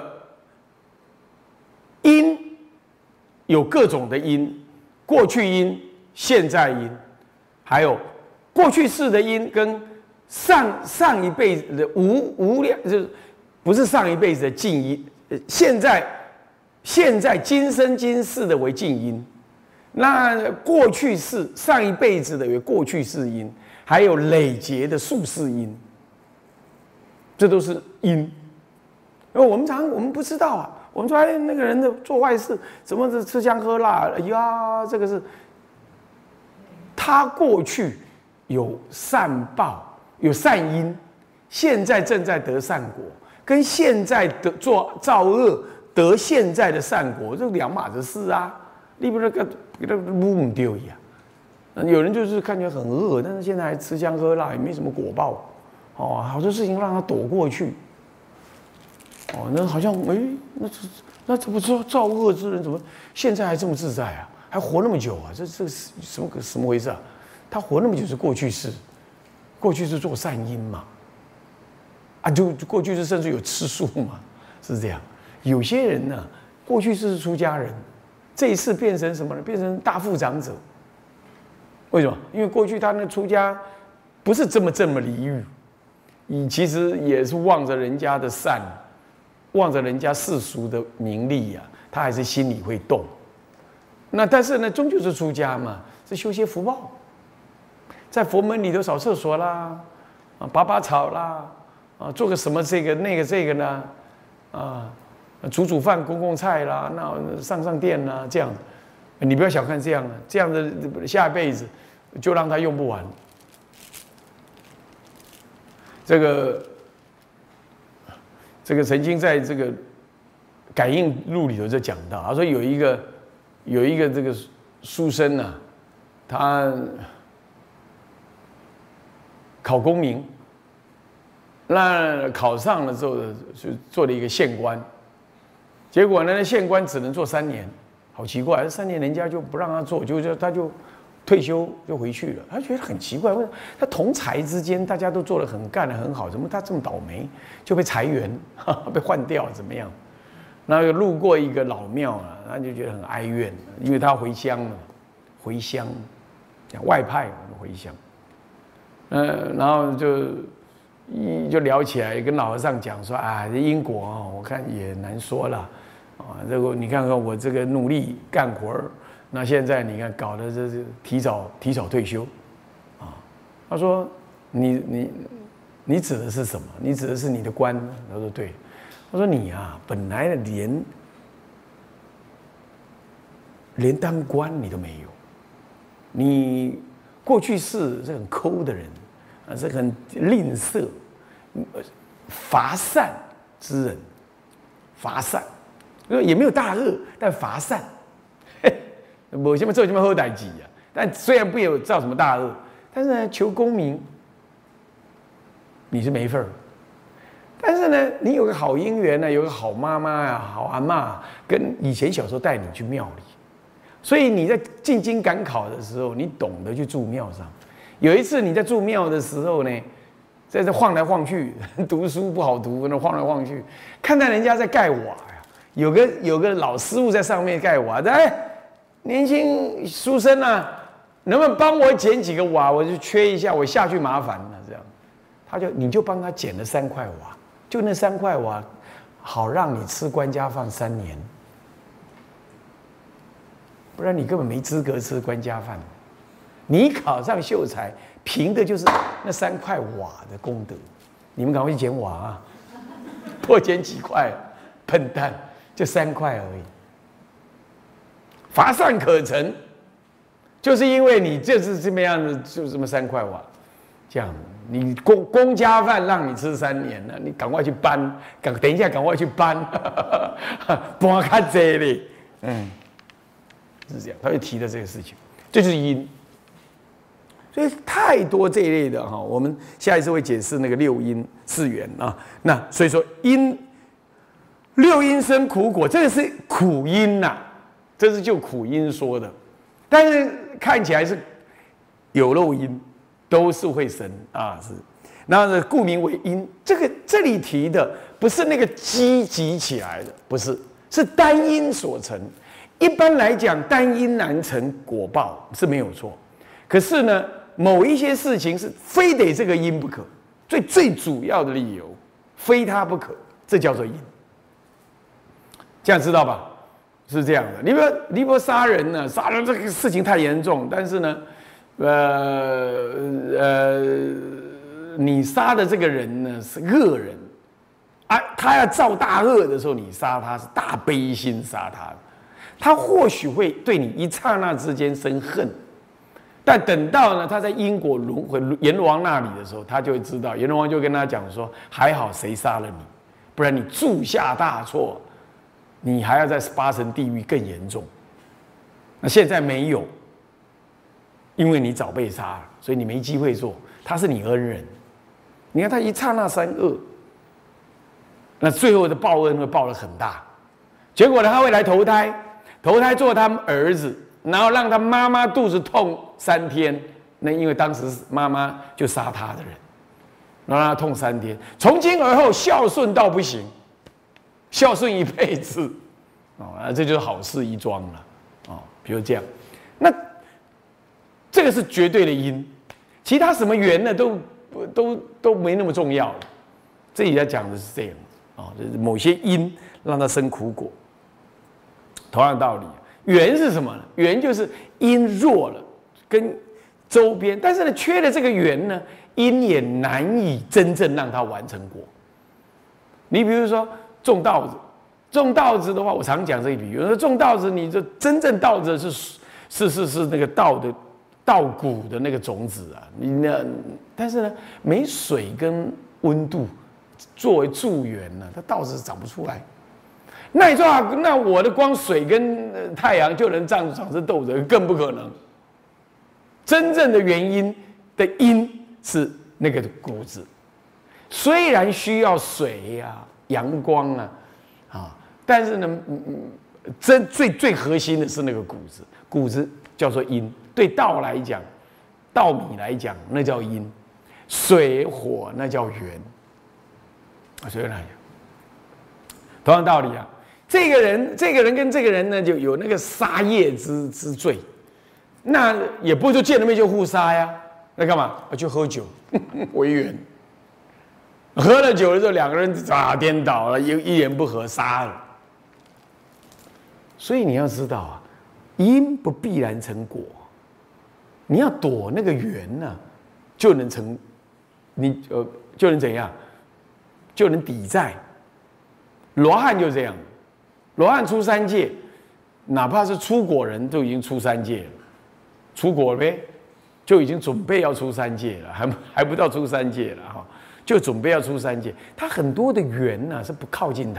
因有各种的因，过去因、现在因，还有过去世的因跟上一辈子的无量，就是不是上一辈子的近因，现在今生今世的为近因。那过去世上一辈子的为过去世因，还有累劫的宿世因，这都是因。因为我们不知道啊，我们说哎那个人的做坏事，怎么吃香喝辣？哎呀，这个是他过去有善报，有善因，现在正在得善果，跟现在的做造恶得现在的善果，这两码子事啊。你不是给他不丢一样？有人就是看起来很恶，但是现在还吃香喝辣，也没什么果报，哦，好多事情让他躲过去，哦，那好像那这不是造恶之人，怎么现在还这么自在啊？还活那么久啊？这什么回事啊？他活那么久是过去式做善因嘛？啊，就过去式甚至有吃素嘛，是这样。有些人呢，过去式是出家人。这一次变成什么呢？变成大富长者。为什么？因为过去他那出家不是这么礼遇，其实也是望着人家的善，望着人家世俗的名利呀，他还是心里会动。那但是呢，终究是出家嘛，是修些福报，在佛门里头扫厕所啦，啊，拔草啦，啊，做个什么这个那个呢，啊。煮饭、供菜啦，那上电啦，这样，你不要小看这样啊，这样的下辈子就让他用不完。这个曾经在这个感应录里头就讲到，他说有一个这个书生啊，他考功名，那考上了之后就做了一个县官。结果呢，县官只能做3年，好奇怪，3年人家就不让他做，他就退休就回去了。他觉得很奇怪，为什么他同才之间大家都做得干得很好，怎么他这么倒霉就被裁员，被换掉怎么样？然后又路过一个老庙啊，他就觉得很哀怨，因为他回乡了，讲外派回乡，然后就聊起来，跟老和尚讲说啊，这因果啊，我看也难说了。啊，这个你看看我这个努力干活儿，那现在你看搞得这是提早退休，啊，他说你指的是什么？你指的是你的官？他说对，他说你啊，本来连当官你都没有，你过去是很抠的人，啊，是很吝啬、乏善之人，乏善。也没有大恶，但乏善，我现在做什么好代志啊？但虽然不有造什么大恶，但是呢，求功名，你是没份儿。但是呢，你有个好姻缘呢，有个好妈妈啊，好阿嬷，跟以前小时候带你去庙里，所以你在进京赶考的时候，你懂得去住庙上。有一次你在住庙的时候呢，在这晃来晃去，读书不好读，那晃来晃去，看到人家在盖瓦。有个老师傅在上面盖瓦，哎，年轻书生啊，能不能帮我捡几个瓦？我就缺一下，我下去麻烦了。这样，你就帮他捡了3块瓦，就那3块瓦，好让你吃官家饭3年，不然你根本没资格吃官家饭。你考上秀才，凭的就是那3块瓦的功德。你们赶快去捡瓦啊，多捡几块，笨蛋。就3块而已，乏善可陈，就是因为你就是这么样的，就这么3块瓦，这样你公家饭让你吃3年了，你赶快去搬，等一下赶快去搬，搬卡这里，是这样，他就提了这个事情，这就是因，所以太多这一类的哈，我们下一次会解释那个6因4缘啊，那所以说6因生苦果，这个是苦因呐，这是就苦因说的。 但是看起来是有漏音，都是会生啊，是。然后呢，故名为因。这里提的不是那个积集起来的，不是，是单因所成。一般来讲，单因难成果报是没有错。可是呢，某一些事情是非得这个因不可，最主要的理由，非它不可，这叫做因。这样知道吧？是这样的。你比如杀人呢，杀人这个事情太严重，但是呢，你杀的这个人呢是恶人，啊，他要造大恶的时候，你杀他是大悲心杀他，他或许会对你一刹那之间生恨，但等到呢他在因果轮回阎罗王那里的时候，他就会知道，阎罗王就跟他讲说，还好谁杀了你，不然你铸下大错，你还要在8层地狱更严重。那现在没有，因为你早被杀了，所以你没机会做，他是你恩人。你看他一刹那三恶，那最后的报恩会报得很大。结果呢，他会来投胎做他们儿子，然后让他妈妈肚子痛3天。那因为当时妈妈就杀他的人，然后让他痛3天。从今而后孝顺到不行，孝顺一辈子，这就是好事一桩了，比如这样。那这个是绝对的因，其他什么缘呢，都没那么重要了。这里在讲的是这样就是某些因让它生苦果。同样的道理，缘是什么呢？缘就是因弱了，跟周边，但是呢，缺了这个缘呢，因也难以真正让它完成果。你比如说种稻子的话，我常讲这一比喻，说种稻子，你就真正稻子是那个稻谷的那个种子啊，但是呢，没水跟温度作为助缘呢，它稻子长不出来。那你说啊，那我的光水跟太阳就能长出豆子，更不可能。真正的原因的因是那个谷子，虽然需要水啊、阳光啊，但是呢，最核心的是那个谷子叫做因。对稻来讲，稻米来讲，那叫因；水火那叫缘。所以来讲，同样道理啊，这个人跟这个人呢，就有那个杀业之罪，那也不会就见了面就互杀呀。那干嘛？去喝酒为缘，喝了酒的时候，两个人颠倒了，一言不合杀了。所以你要知道啊，因不必然成果。你要躲那个缘呢，就能成，就能怎样？就能抵债。罗汉就这样，罗汉出3界，哪怕是出果人都已经出3界了，出果了呗，就已经准备要出3界了，还不到出3界了哈，就准备要出3界。他很多的缘呢是不靠近他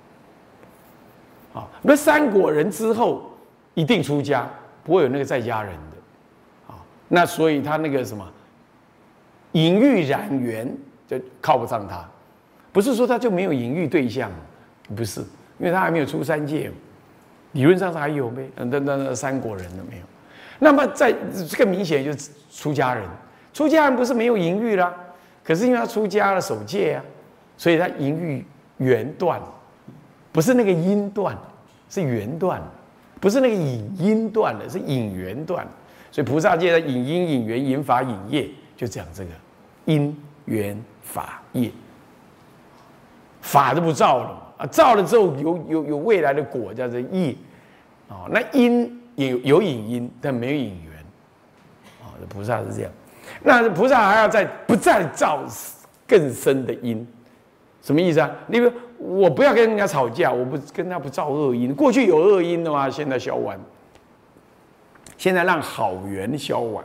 的，那3果人之后一定出家，不会有那个在家人的。那所以他那个什么隐喻染缘就靠不上他，不是说他就没有隐喻对象，不是，因为他还没有出3界，理论上是还有呗，那3果人都没有。那么在这个明显就是出家人，出家人不是没有淫欲啦，可是因为他出家了守戒啊，所以他淫欲缘断，不是那个因断，是缘断，不是那个引因断了，是引缘断。所以菩萨界的引因、引缘、引法、引业，就讲这个因缘法业，法都不造了啊，造了之后有未来的果叫做业，那因也有引因，但没有引缘，菩萨是这样。那菩萨还要不再造更深的因，什么意思啊？例如我不要跟人家吵架，我不跟他不造恶因，过去有恶因的嘛，现在消完。现在让好缘消完，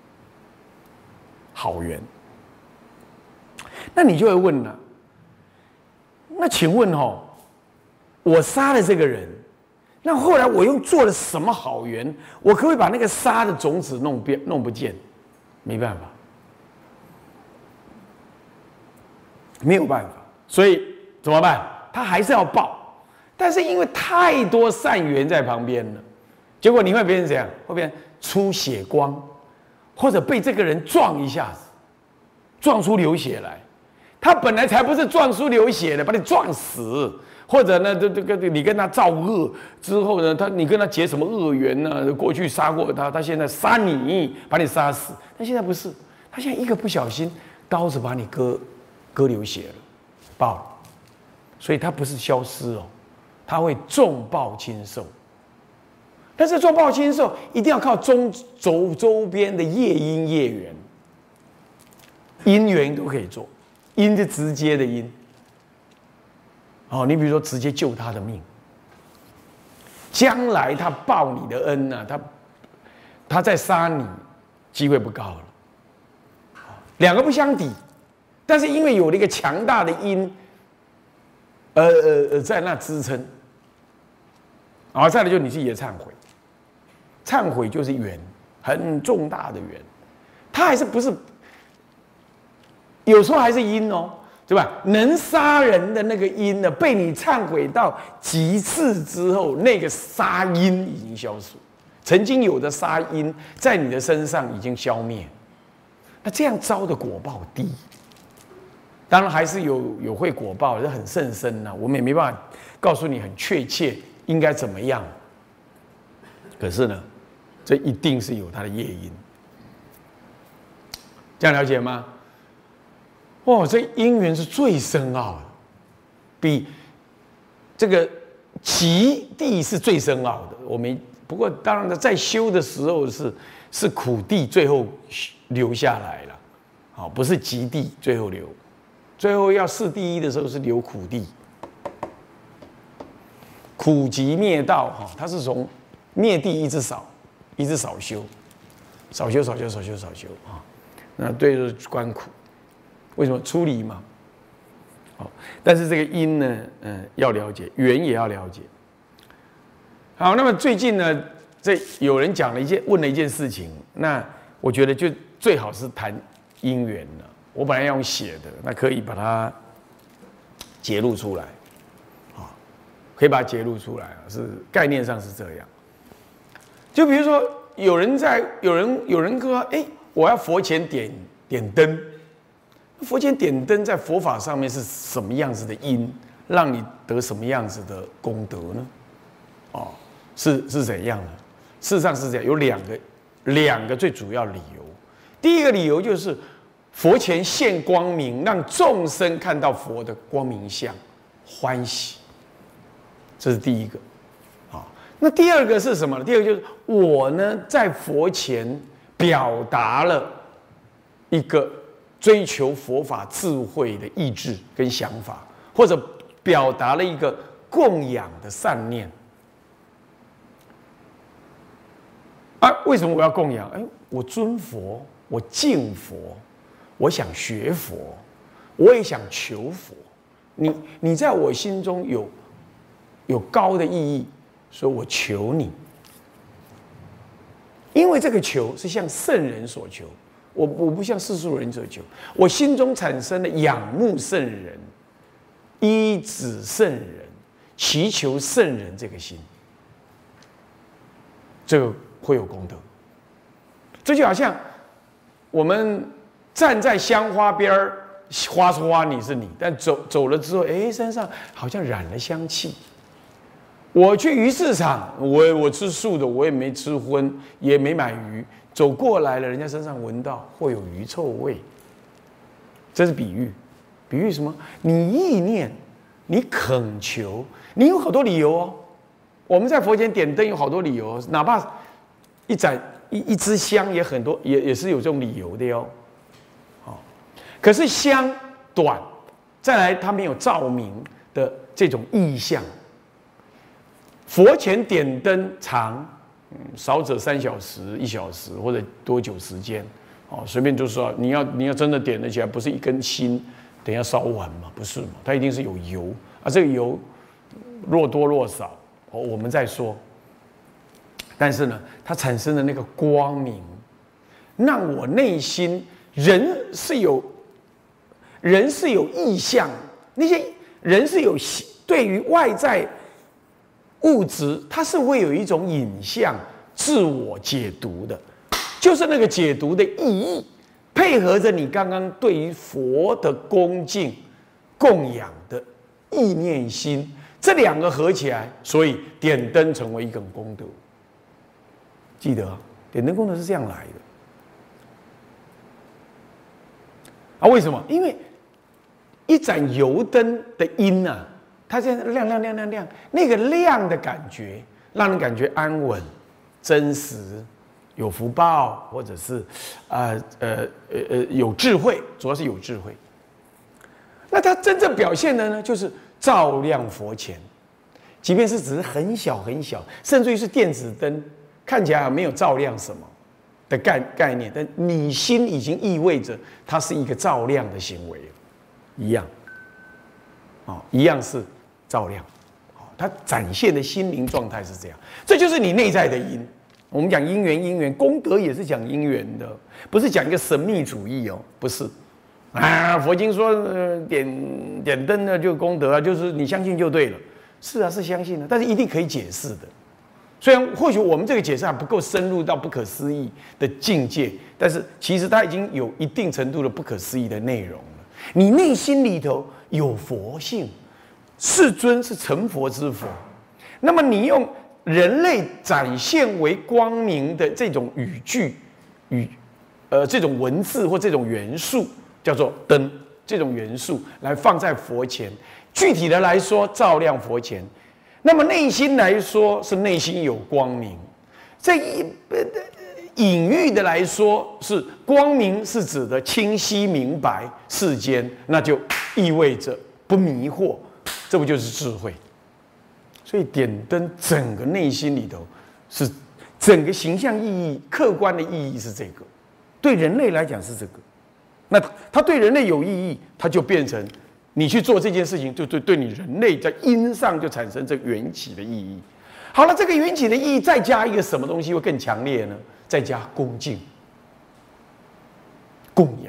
好缘。那你就会问了，那请问我杀了这个人，那后来我又做了什么好缘？我可不可以把那个杀的种子弄不见？没办法，没有办法。所以怎么办？他还是要报，但是因为太多善缘在旁边了。结果你会变成怎样？会变成出血光，或者被这个人撞一下子，撞出流血来。他本来才不是撞出流血的，把你撞死，或者呢，你跟他造恶之后呢，你跟他结什么恶缘呢？过去杀过他，他现在杀你，把你杀死。但现在不是，他现在一个不小心，刀子把你割流血了，爆了。所以他不是消失哦，他会重报轻受。但是重报轻受一定要靠周边的业因业缘，因缘都可以做。因是直接的因，哦，你比如说直接救他的命，将来他报你的恩呢、他再杀你，机会不高了。两个不相抵，但是因为有了一个强大的因，在那支撑。然后再来就你自己的忏悔，忏悔就是缘，很重大的缘，他还是不是？有时候还是因哦，对吧？能杀人的那个因呢，被你忏悔到极致之后，那个杀因已经消除，曾经有的杀因在你的身上已经消灭，那这样招的果报低。当然还是有会果报，这很甚深呐，我们也没办法告诉你很确切应该怎么样。可是呢，这一定是有它的业因，这样了解吗？哦，这因缘是最深奥的，比这个极地是最深奥的。我们不过当然在修的时候是苦地最后留下来了，好，不是极地最后留，最后要示第一的时候是留苦地，苦集灭道哈，它是从灭地一直少修，少修啊，那对着观苦。为什么出离嘛？好，但是这个因呢，要了解，缘也要了解。好，那么最近呢，有人问了一件事情，那我觉得就最好是谈因缘了。我本来要用写的，那可以把它揭露出来，啊，可以把它揭露出来，是概念上是这样。就比如说，有人说，哎，我要佛前点灯。佛前点灯在佛法上面是什么样子的因，让你得什么样子的功德呢？哦，是怎样的？事实上是这样，有两个最主要理由。第一个理由就是佛前现光明，让众生看到佛的光明相，欢喜，这是第一个。啊，那第二个是什么呢？第二个就是我呢在佛前表达了一个追求佛法智慧的意志跟想法，或者表达了一个供养的善念啊？为什么我要供养？哎，我尊佛，我敬佛，我想学佛，我也想求佛。你在我心中有高的意义，所以我求你。因为这个求是向圣人所求。我不像世俗人所求，我心中产生了仰慕圣人、依止圣人、祈求圣人这个心，这个会有功德。这就好像我们站在香花边儿，花是花，你是你，但走了之后，哎，身上好像染了香气。我去鱼市场，我吃素的，我也没吃荤，也没买鱼。走过来了，人家身上闻到会有鱼臭味，这是比喻。比喻什么？你意念，你恳求，你有好多理由哦。我们在佛前点灯有好多理由，哪怕一支香也很多，也是有这种理由的哟。好，可是香短，再来它没有照明的这种意象。佛前点灯长。少则3小时、1小时，或者多久时间？哦，随便就说你要真的点得起来，不是一根薪，等一下烧完嘛？不是嘛？它一定是有油啊，这个油若多若少，哦，我们再说。但是呢，它产生的那个光明，让我内心人是有意向，那些人是有对于外在物质，它是会有一种影像， 自我解读的，就是那个解读的意义，配合着你刚刚对于佛的恭敬、供养的意念心，这两个合起来，所以点灯成为一个功德。记得啊，点灯功德是这样来的。啊，为什么？因为一盏油灯的音啊，它现在亮亮亮亮亮，那个亮的感觉，让人感觉安稳、真实、有福报，或者是有智慧，主要是有智慧。那它真正表现的呢，就是照亮佛前，即便是只是很小很小，甚至于是电子灯，看起来没有照亮什么的概念，但你心已经意味着它是一个照亮的行为，一样，一样是照亮，它展现的心灵状态是这样，这就是你内在的因。我们讲因缘，因缘功德也是讲因缘的，不是讲一个神秘主义哦，不是。啊，佛经说，点灯呢就功德啊，就是你相信就对了。是啊，是相信的，但是一定可以解释的。虽然或许我们这个解释还不够深入到不可思议的境界，但是其实它已经有一定程度的不可思议的内容了。你内心里头有佛性，世尊是成佛之佛，那么你用人类展现为光明的这种语句、这种文字或这种元素，叫做灯，这种元素来放在佛前，具体的来说，照亮佛前。那么内心来说，是内心有光明；这隐喻的来说，是光明是指的清晰明白世间，那就意味着不迷惑，这不就是智慧？所以点灯整个内心里头是整个形象意义、客观的意义是这个，对人类来讲是这个。那它对人类有意义，它就变成你去做这件事情，就对你人类在因上就产生这个缘起的意义。好了，这个缘起的意义再加一个什么东西会更强烈呢？再加恭敬、供养。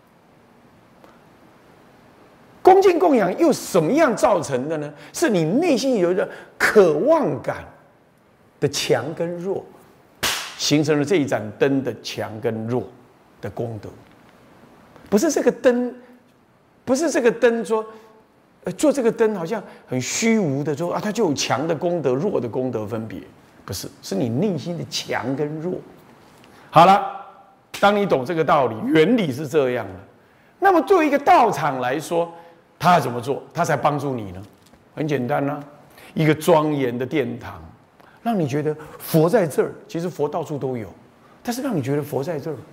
恭敬供养又什么样造成的呢？是你内心有一个渴望感的强跟弱，形成了这一盏灯的强跟弱的功德。不是这个灯，不是这个灯说，做这个灯好像很虚无的说啊，它就有强的功德、弱的功德分别，不是，是你内心的强跟弱。好了，当你懂这个道理，原理是这样的，那么作为一个道场来说，他怎么做，他才帮助你呢？很简单啊，一个庄严的殿堂，让你觉得佛在这儿，其实佛到处都有，但是让你觉得佛在这儿。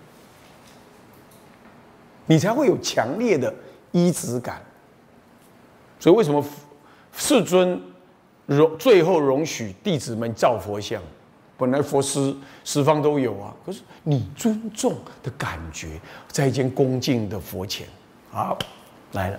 你才会有强烈的依止感。所以为什么世尊最后容许弟子们造佛像？本来佛十方都有啊，可是你尊重的感觉，在一间恭敬的佛前，好来了。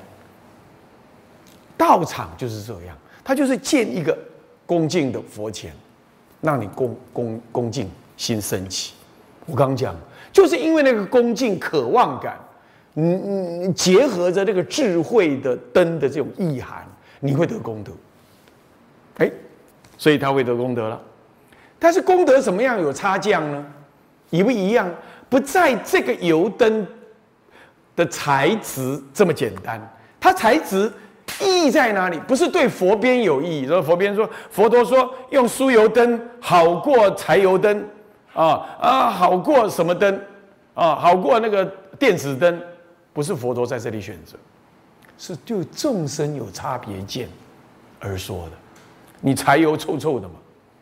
道场就是这样，它就是建一个恭敬的佛前，让你恭敬心升起。我刚讲，就是因为那个恭敬渴望感。你结合着这个智慧的灯的这种意涵，你会得功德。所以他会得功德了。但是功德怎么样有差降呢？一不一样？不在这个油灯的材质这么简单，它材质意义在哪里？不是对佛边有意义。佛边说，佛陀说用酥油灯好过柴油灯好过什么灯好过那个电子灯。不是佛陀在这里选择，是对众生有差别见而说的。你柴油臭臭的嘛，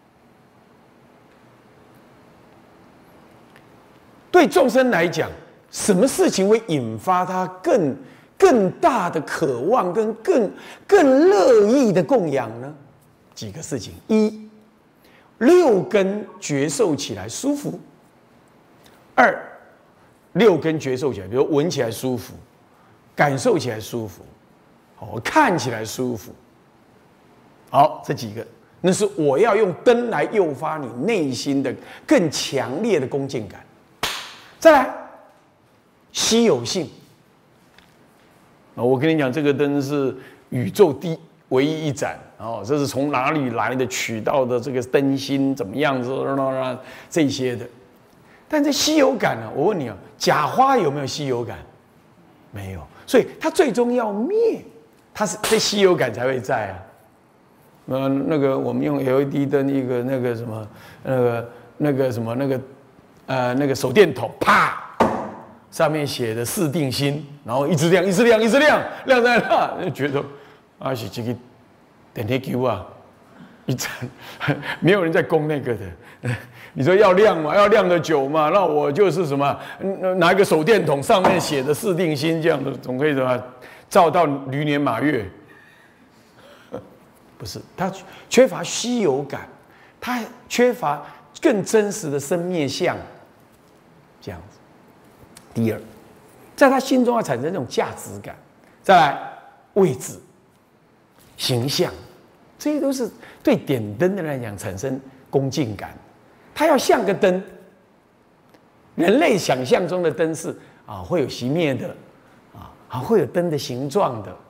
对众生来讲，什么事情会引发他更大的渴望跟更乐意的供养呢？几个事情：一，六根觉受起来舒服；二，六根觉受起来，比如闻起来舒服，感受起来舒服，看起来舒服。好，这几个，那是我要用灯来诱发你内心的更强烈的恭敬感。再来，稀有性。我跟你讲，这个灯是宇宙唯一一盏哦，这是从哪里来的，取到的这个灯芯怎么样子，这些的。但这稀有感呢？我问你啊，假花有没有稀有感？没有，所以它最终要灭，它是这稀有感才会在啊。那个我们用 LED 灯一个那个什么那个手电筒，啪，上面写的四定心，然后一直亮，一直亮，一直亮，亮在那，就觉得啊是这个电铁球啊，一盏，没有人在供那个的。你说要亮嘛，要亮的久嘛，那我就是什么，拿一个手电筒上面写的四定心这样的，总可以什么照到驴年马月。不是，它缺乏稀有感，它缺乏更真实的生灭相，这样子。第二，在他心中要产生这种价值感，再来位置、形象，这些都是对点灯的人来讲产生恭敬感。它要像个灯，人类想象中的灯是啊会有熄灭的，啊会有灯的形状的，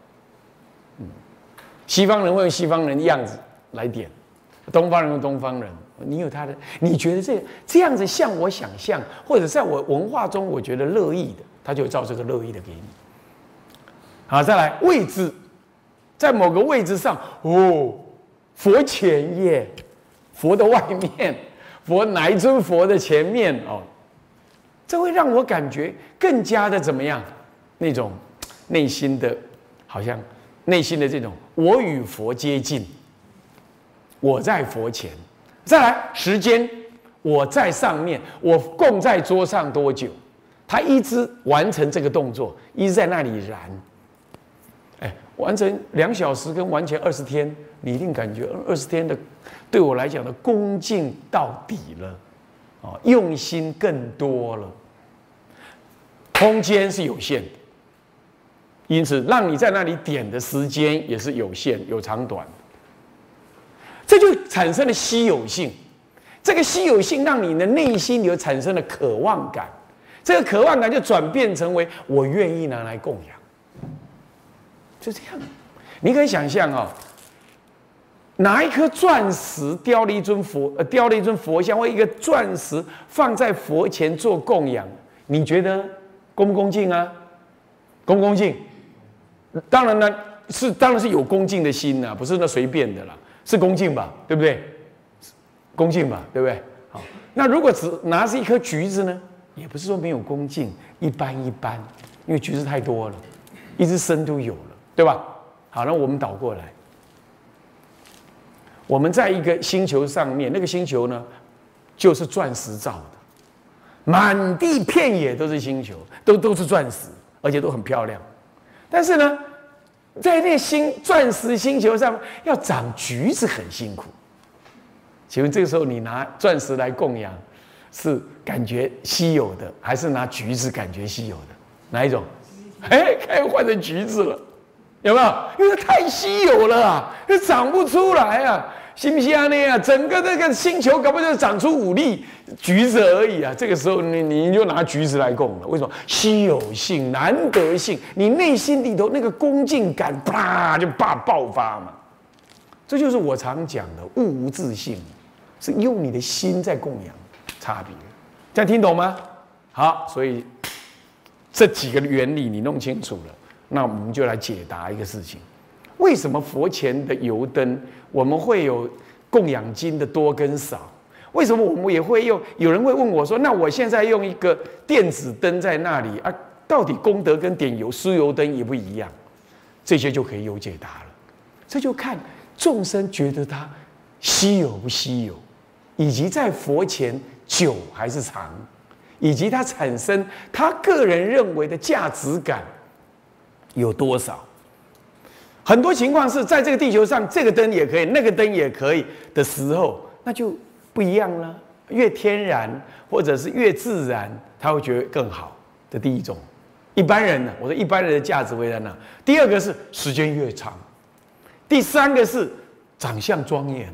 西方人会用西方人的样子来点，东方人用东方人。你有他的，你觉得这样子像我想象，或者在我文化中我觉得乐意的，他就照这个乐意的给你。好，再来位置，在某个位置上，哦，佛前耶，佛的外面，佛哪一尊佛的前面哦，这会让我感觉更加的怎么样？那种内心的，好像内心的这种我与佛接近，我在佛前。再来时间，我在上面，我供在桌上多久？他一直完成这个动作，一直在那里燃。哎，完成2小时跟完全20天，你一定感觉20天的，对我来讲的恭敬到底了，哦，用心更多了。空间是有限的，因此让你在那里点的时间也是有限，有长短。这就产生了稀有性，这个稀有性让你的内心有产生了渴望感，这个渴望感就转变成为我愿意拿来供养，就这样。你可以想象哦，拿一颗钻石雕了一尊佛像，或一个钻石放在佛前做供养，你觉得恭不恭敬啊？恭不恭敬？当然呢，当然是有恭敬的心啊，不是那随便的啦。是恭敬吧，对不对？恭敬吧，对不对？好，那如果只拿着一颗橘子呢，也不是说没有恭敬，一般一般，因为橘子太多了，一只参都有了，对吧？好，那我们倒过来，我们在一个星球上面，那个星球呢，就是钻石造的，满地遍野都是星球，都是钻石，而且都很漂亮。但是呢，在那钻石星球上要长橘子很辛苦。请问这个时候你拿钻石来供养，是感觉稀有的，还是拿橘子感觉稀有的？哪一种？哎，开始换成橘子了，有没有？因为它太稀有了啊，它长不出来啊，信不信啊？那样整个这个星球搞不好就长出5粒橘子而已啊。这个时候你就拿橘子来供了，为什么？稀有性、难得性，你内心里头那个恭敬感，啪就爆发嘛。这就是我常讲的物无自性，是用你的心在供养，差别。这样听懂吗？好，所以这几个原理你弄清楚了，那我们就来解答一个事情：为什么佛前的油灯我们会有供养金的多跟少？为什么我们也会用？有人会问我说：“那我现在用一个电子灯在那里啊，到底功德跟点酥油灯也不一样？”这些就可以有解答了。这就看众生觉得它稀有不稀有，以及在佛前久还是长，以及它产生他个人认为的价值感有多少。很多情况是在这个地球上，这个灯也可以，那个灯也可以的时候，那就不一样了。越天然或者是越自然，他会觉得更好。这第一种。一般人呢，我说一般人的价值会在那。第二个是时间越长，第三个是长相庄严。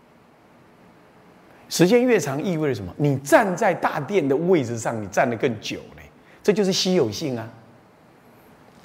时间越长意味着什么？你站在大殿的位置上，你站得更久嘞，这就是稀有性啊。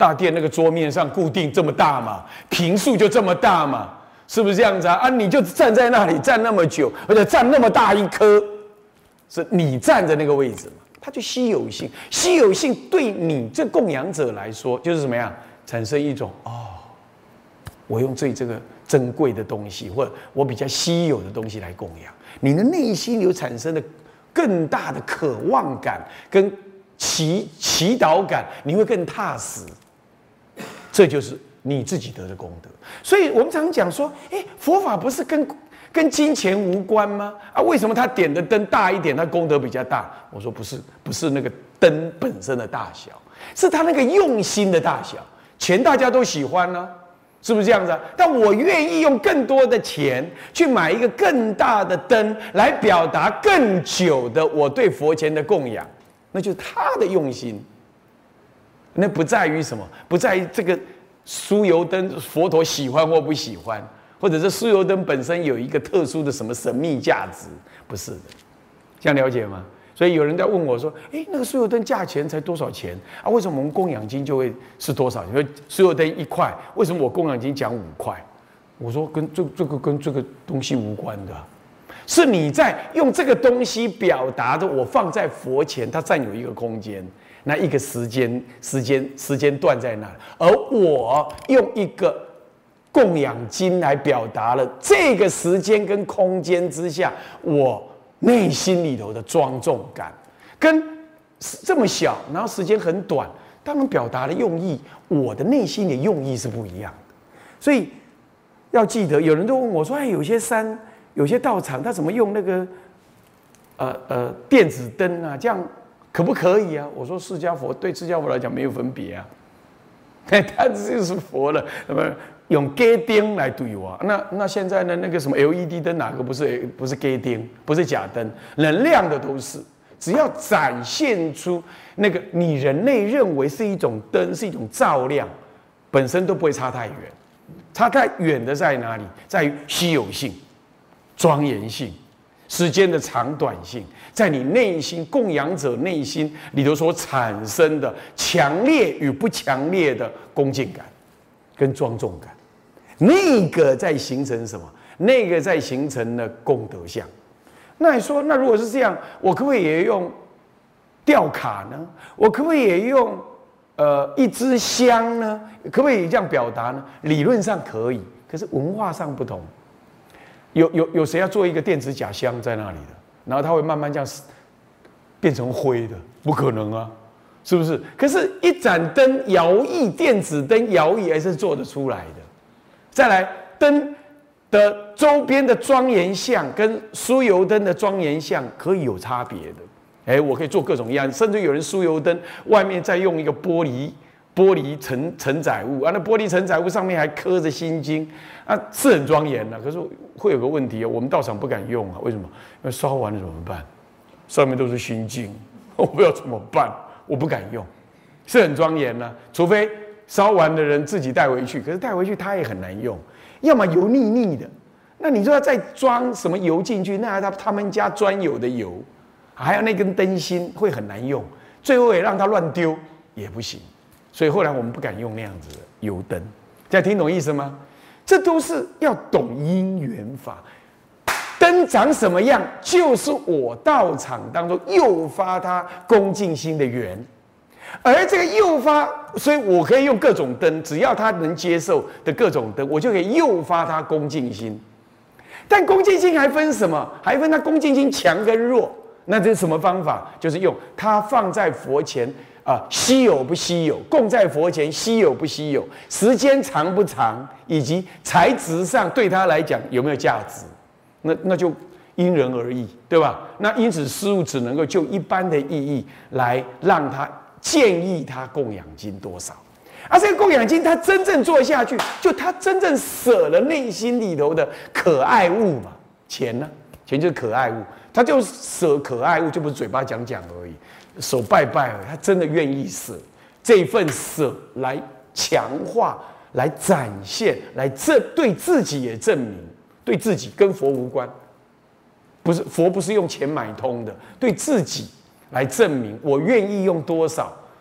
大殿那个桌面上固定这么大嘛，坪数就这么大嘛，是不是这样子啊？你就站在那里站那么久，而且站那么大一颗，是你站的那个位置嘛？它就稀有性，稀有性对你这供养者来说，就是怎么样产生一种我用这个珍贵的东西，或者我比较稀有的东西来供养，你的内心有产生的更大的渴望感跟祈祷感，你会更踏实。这就是你自己得的功德。所以我们常讲说，佛法不是跟金钱无关吗？为什么他点的灯大一点，他功德比较大？我说不是那个灯本身的大小，是他那个用心的大小。钱大家都喜欢呢，是不是这样子啊？但我愿意用更多的钱去买一个更大的灯，来表达更久的我对佛前的供养，那就是他的用心。那不在于什么？不在于这个酥油灯佛陀喜欢或不喜欢，或者是酥油灯本身有一个特殊的什么神秘价值，不是的。这样了解吗？所以有人在问我说：“那个酥油灯价钱才多少钱啊？为什么我们供养金就会是多少？因为酥油灯1块，为什么我供养金讲5块？”我说：“跟这个东西无关的，是你在用这个东西表达的。我放在佛前，它占有一个空间。”那一个时间段在那，而我用一个供养金来表达了这个时间跟空间之下，我内心里头的庄重感，跟这么小，然后时间很短，当然表达的用意，我的内心的用意是不一样的。所以要记得，有人都问我说：“有些山，有些道场，他怎么用那个电子灯啊？这样。”可不可以啊？我说释迦佛对释迦佛来讲没有分别啊，他就是佛了。那么用街灯来对我，那现在呢？那个什么 LED 灯哪个不是街灯，不是假灯，能量的都是，只要展现出那个你人类认为是一种灯，是一种照亮，本身都不会差太远。差太远的在哪里？在于稀有性、庄严性。时间的长短性，在你内心供养者内心里头所产生的强烈与不强烈的恭敬感跟庄重感，那个在形成什么？那个在形成了功德相。那你说，那如果是这样，我可不可以也用吊卡呢？我可不可以也用一支香呢？可不可以这样表达呢？理论上可以，可是文化上不同。有谁要做一个电子假香在那里的？然后它会慢慢这样变成灰的，不可能啊，是不是？可是，一盏灯摇曳，电子灯摇曳还是做得出来的。再来，灯的周边的庄严相跟酥油灯的庄严相可以有差别的。我可以做各种样，甚至有人酥油灯外面再用一个玻璃承载物啊，那玻璃承载物上面还刻着心经啊，是很庄严的。可是会有个问题啊，我们道场不敢用啊，为什么？因为烧完了怎么办？上面都是心经，我不知道怎么办，我不敢用，是很庄严的。除非烧完的人自己带回去，可是带回去它也很难用，要么油腻腻的，那你说要再装什么油进去，那还他们家专有的油，还有那根灯芯会很难用，最后也让它乱丢也不行。所以后来我们不敢用那样子的油灯，这样听懂意思吗？这都是要懂因缘法。灯长什么样，就是我道场当中诱发它恭敬心的缘。而这个诱发，所以我可以用各种灯，只要他能接受的各种灯，我就可以诱发他恭敬心。但恭敬心还分什么？还分他恭敬心强跟弱。那这是什么方法？就是用它放在佛前。稀有不稀有？供在佛前稀有不稀有？时间长不长？以及材质上对他来讲有没有价值？那就因人而异，对吧？那因此师父只能够就一般的意义来让他建议他供养金多少。而这个供养金他真正做下去，就他真正舍了内心里头的可爱物嘛。钱呢？钱就是可爱物，他就舍可爱物，就不是嘴巴讲讲而已。手拜拜了，他真的愿意舍这份舍来强化、来展现、来对自己也证明，对自己跟佛无关，不是佛不是用钱买通的，对自己来证明我愿意用多少的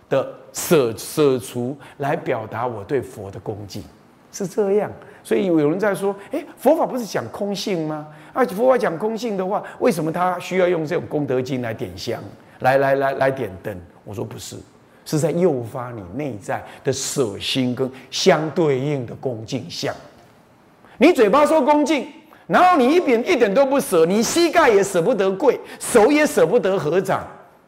舍除来表达我对佛的恭敬，是这样。所以有人在说，佛法不是讲空性吗？佛法讲空性的话，为什么他需要用这种功德金来点香，来点灯？我说不是，是在诱发你内在的舍心跟相对应的恭敬相。你嘴巴说恭敬，然后你一点都不舍，你膝盖也舍不得跪，手也舍不得合掌。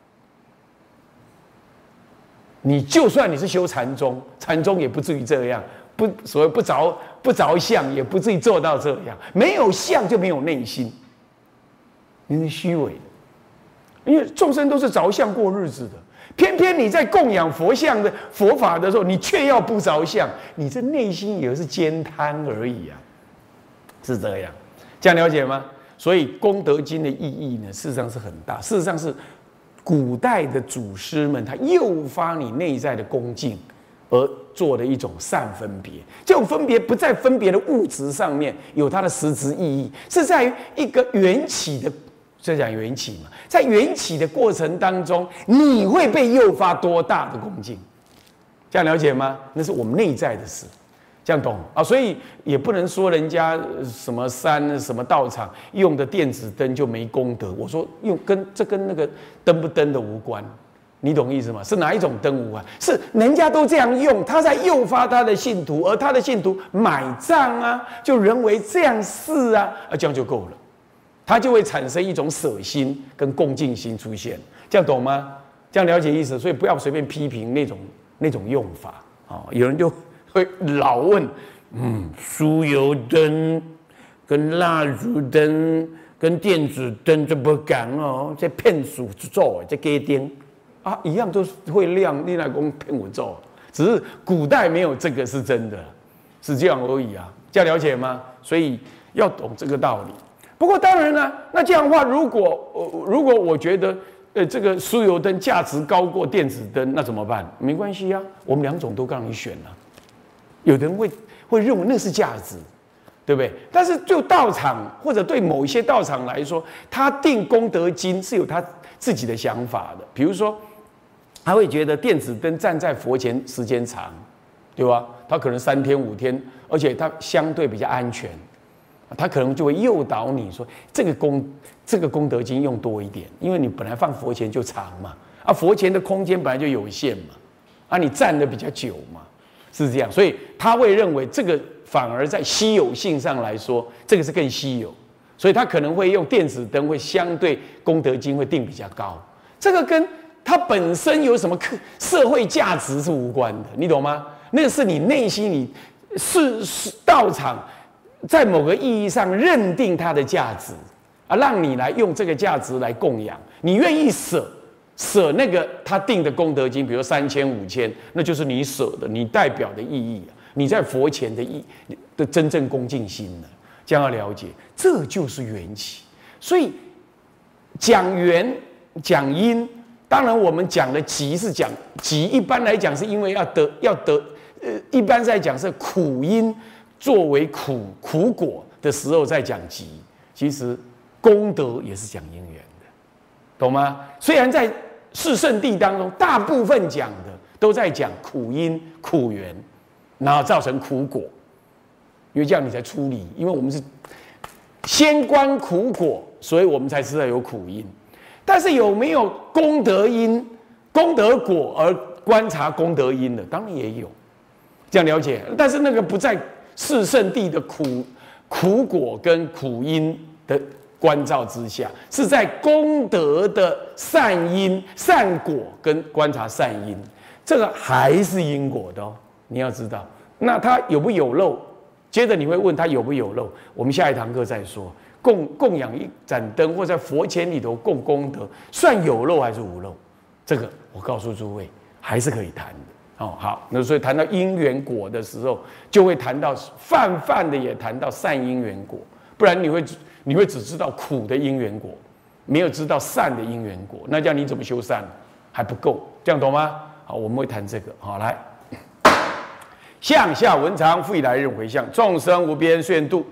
你就算你是修禅宗，禅宗也不至于这样，所谓不着相，也不至于做到这样。没有相就没有内心，你是虚伪的。因为众生都是着相过日子的，偏偏你在供养佛像的佛法的时候，你却要不着相，你这内心也是兼贪而已啊，是这样，这样了解吗？所以功德金的意义呢，事实上是很大，事实上是古代的祖师们他诱发你内在的恭敬而做的一种善分别。这种分别不在分别的物质上面有它的实质意义，是在于一个缘起的。在讲缘起嘛，在缘起的过程当中，你会被诱发多大的恭敬？这样了解吗？那是我们内在的事，这样懂啊？所以也不能说人家什么山、什么道场用的电子灯就没功德。我说这跟那个灯不灯的无关，你懂意思吗？是哪一种灯无关？是人家都这样用，他在诱发他的信徒，而他的信徒买账啊，就认为这样是啊，这样就够了。它就会产生一种舍心跟恭敬心出现，这样懂吗？这样了解意思？所以不要随便批评那种用法啊。有人就会老问，酥油灯、跟蜡烛灯、跟电子灯这不敢哦，这骗术做这给灯啊，一样都会亮，你来讲骗我做，只是古代没有这个是真的，是这样而已啊。这样了解吗？所以要懂这个道理。不过当然呢，那这样的话，如果我觉得这个酥油灯价值高过电子灯，那怎么办？没关系啊，我们两种都让你选了。有的人会认为那是价值，对不对？但是就道场或者对某一些道场来说，他定功德金是有他自己的想法的。比如说，他会觉得电子灯站在佛前时间长，对吧？他可能3天5天，而且它相对比较安全。他可能就会诱导你说，这个功德金用多一点，因为你本来放佛前就长嘛，佛前的空间本来就有限嘛，你站的比较久嘛，是这样，所以他会认为这个反而在稀有性上来说，这个是更稀有，所以他可能会用电子灯，会相对功德金会定比较高，这个跟它本身有什么社会价值是无关的，你懂吗？那是你内心你是道场。在某个意义上认定它的价值让你来用这个价值来供养，你愿意舍那个他定的功德金，比如3000、5000，那就是你舍的，你代表的意义，你在佛前的真正恭敬心了。这样要了解，这就是缘起。所以讲缘讲因，当然我们讲的集是讲集，一般来讲是因为要得，一般在讲是苦因。作为苦果的时候再讲集，其实功德也是讲因缘的，懂吗？虽然在四圣谛当中，大部分讲的都在讲苦因苦缘，然后造成苦果，因为这样你才出离。因为我们是先观苦果，所以我们才知道有苦因。但是有没有功德因、功德果而观察功德因的？当然也有，这样了解。但是那个不在四圣谛的苦果跟苦因的关照之下，是在功德的善因善果跟观察善因，这个还是因果的哦，你要知道。那它有不有漏？接着你会问它有不有漏，我们下一堂课再说。供养一盏灯，或在佛前里头供功德，算有漏还是无漏？这个我告诉诸位，还是可以谈的。好，那所以谈到因缘果的时候，就会谈到泛的也谈到善因缘果，不然你会只知道苦的因缘果，没有知道善的因缘果，那这样你怎么修善还不够，这样懂吗？好，我们会谈这个。好，来，向下文长，复以来日回向，众生无边誓愿度，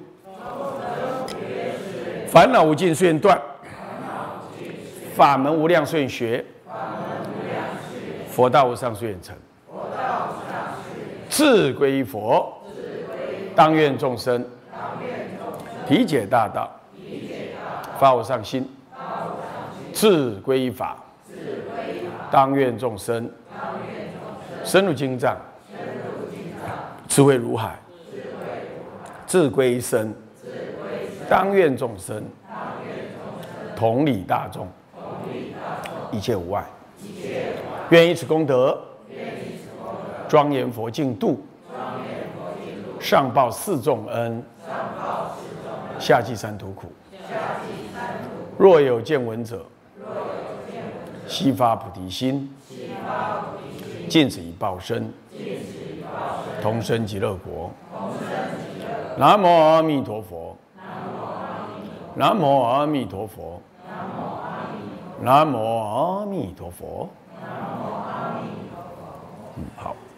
烦恼无尽誓愿断，法门无量誓愿学。 佛道无上誓愿成。志归佛，当愿众生体解大道，发无上心；志归法，当愿众生深入经藏，智慧如海；志归身，当愿众生同理大众，一切无碍。愿以此功德，庄严佛净土，上报四重恩，下济三途苦。若有见闻者，悉发菩提心，尽此一报身，同生极乐国。南无阿弥陀佛。南无阿弥陀佛。南无阿弥陀佛。好。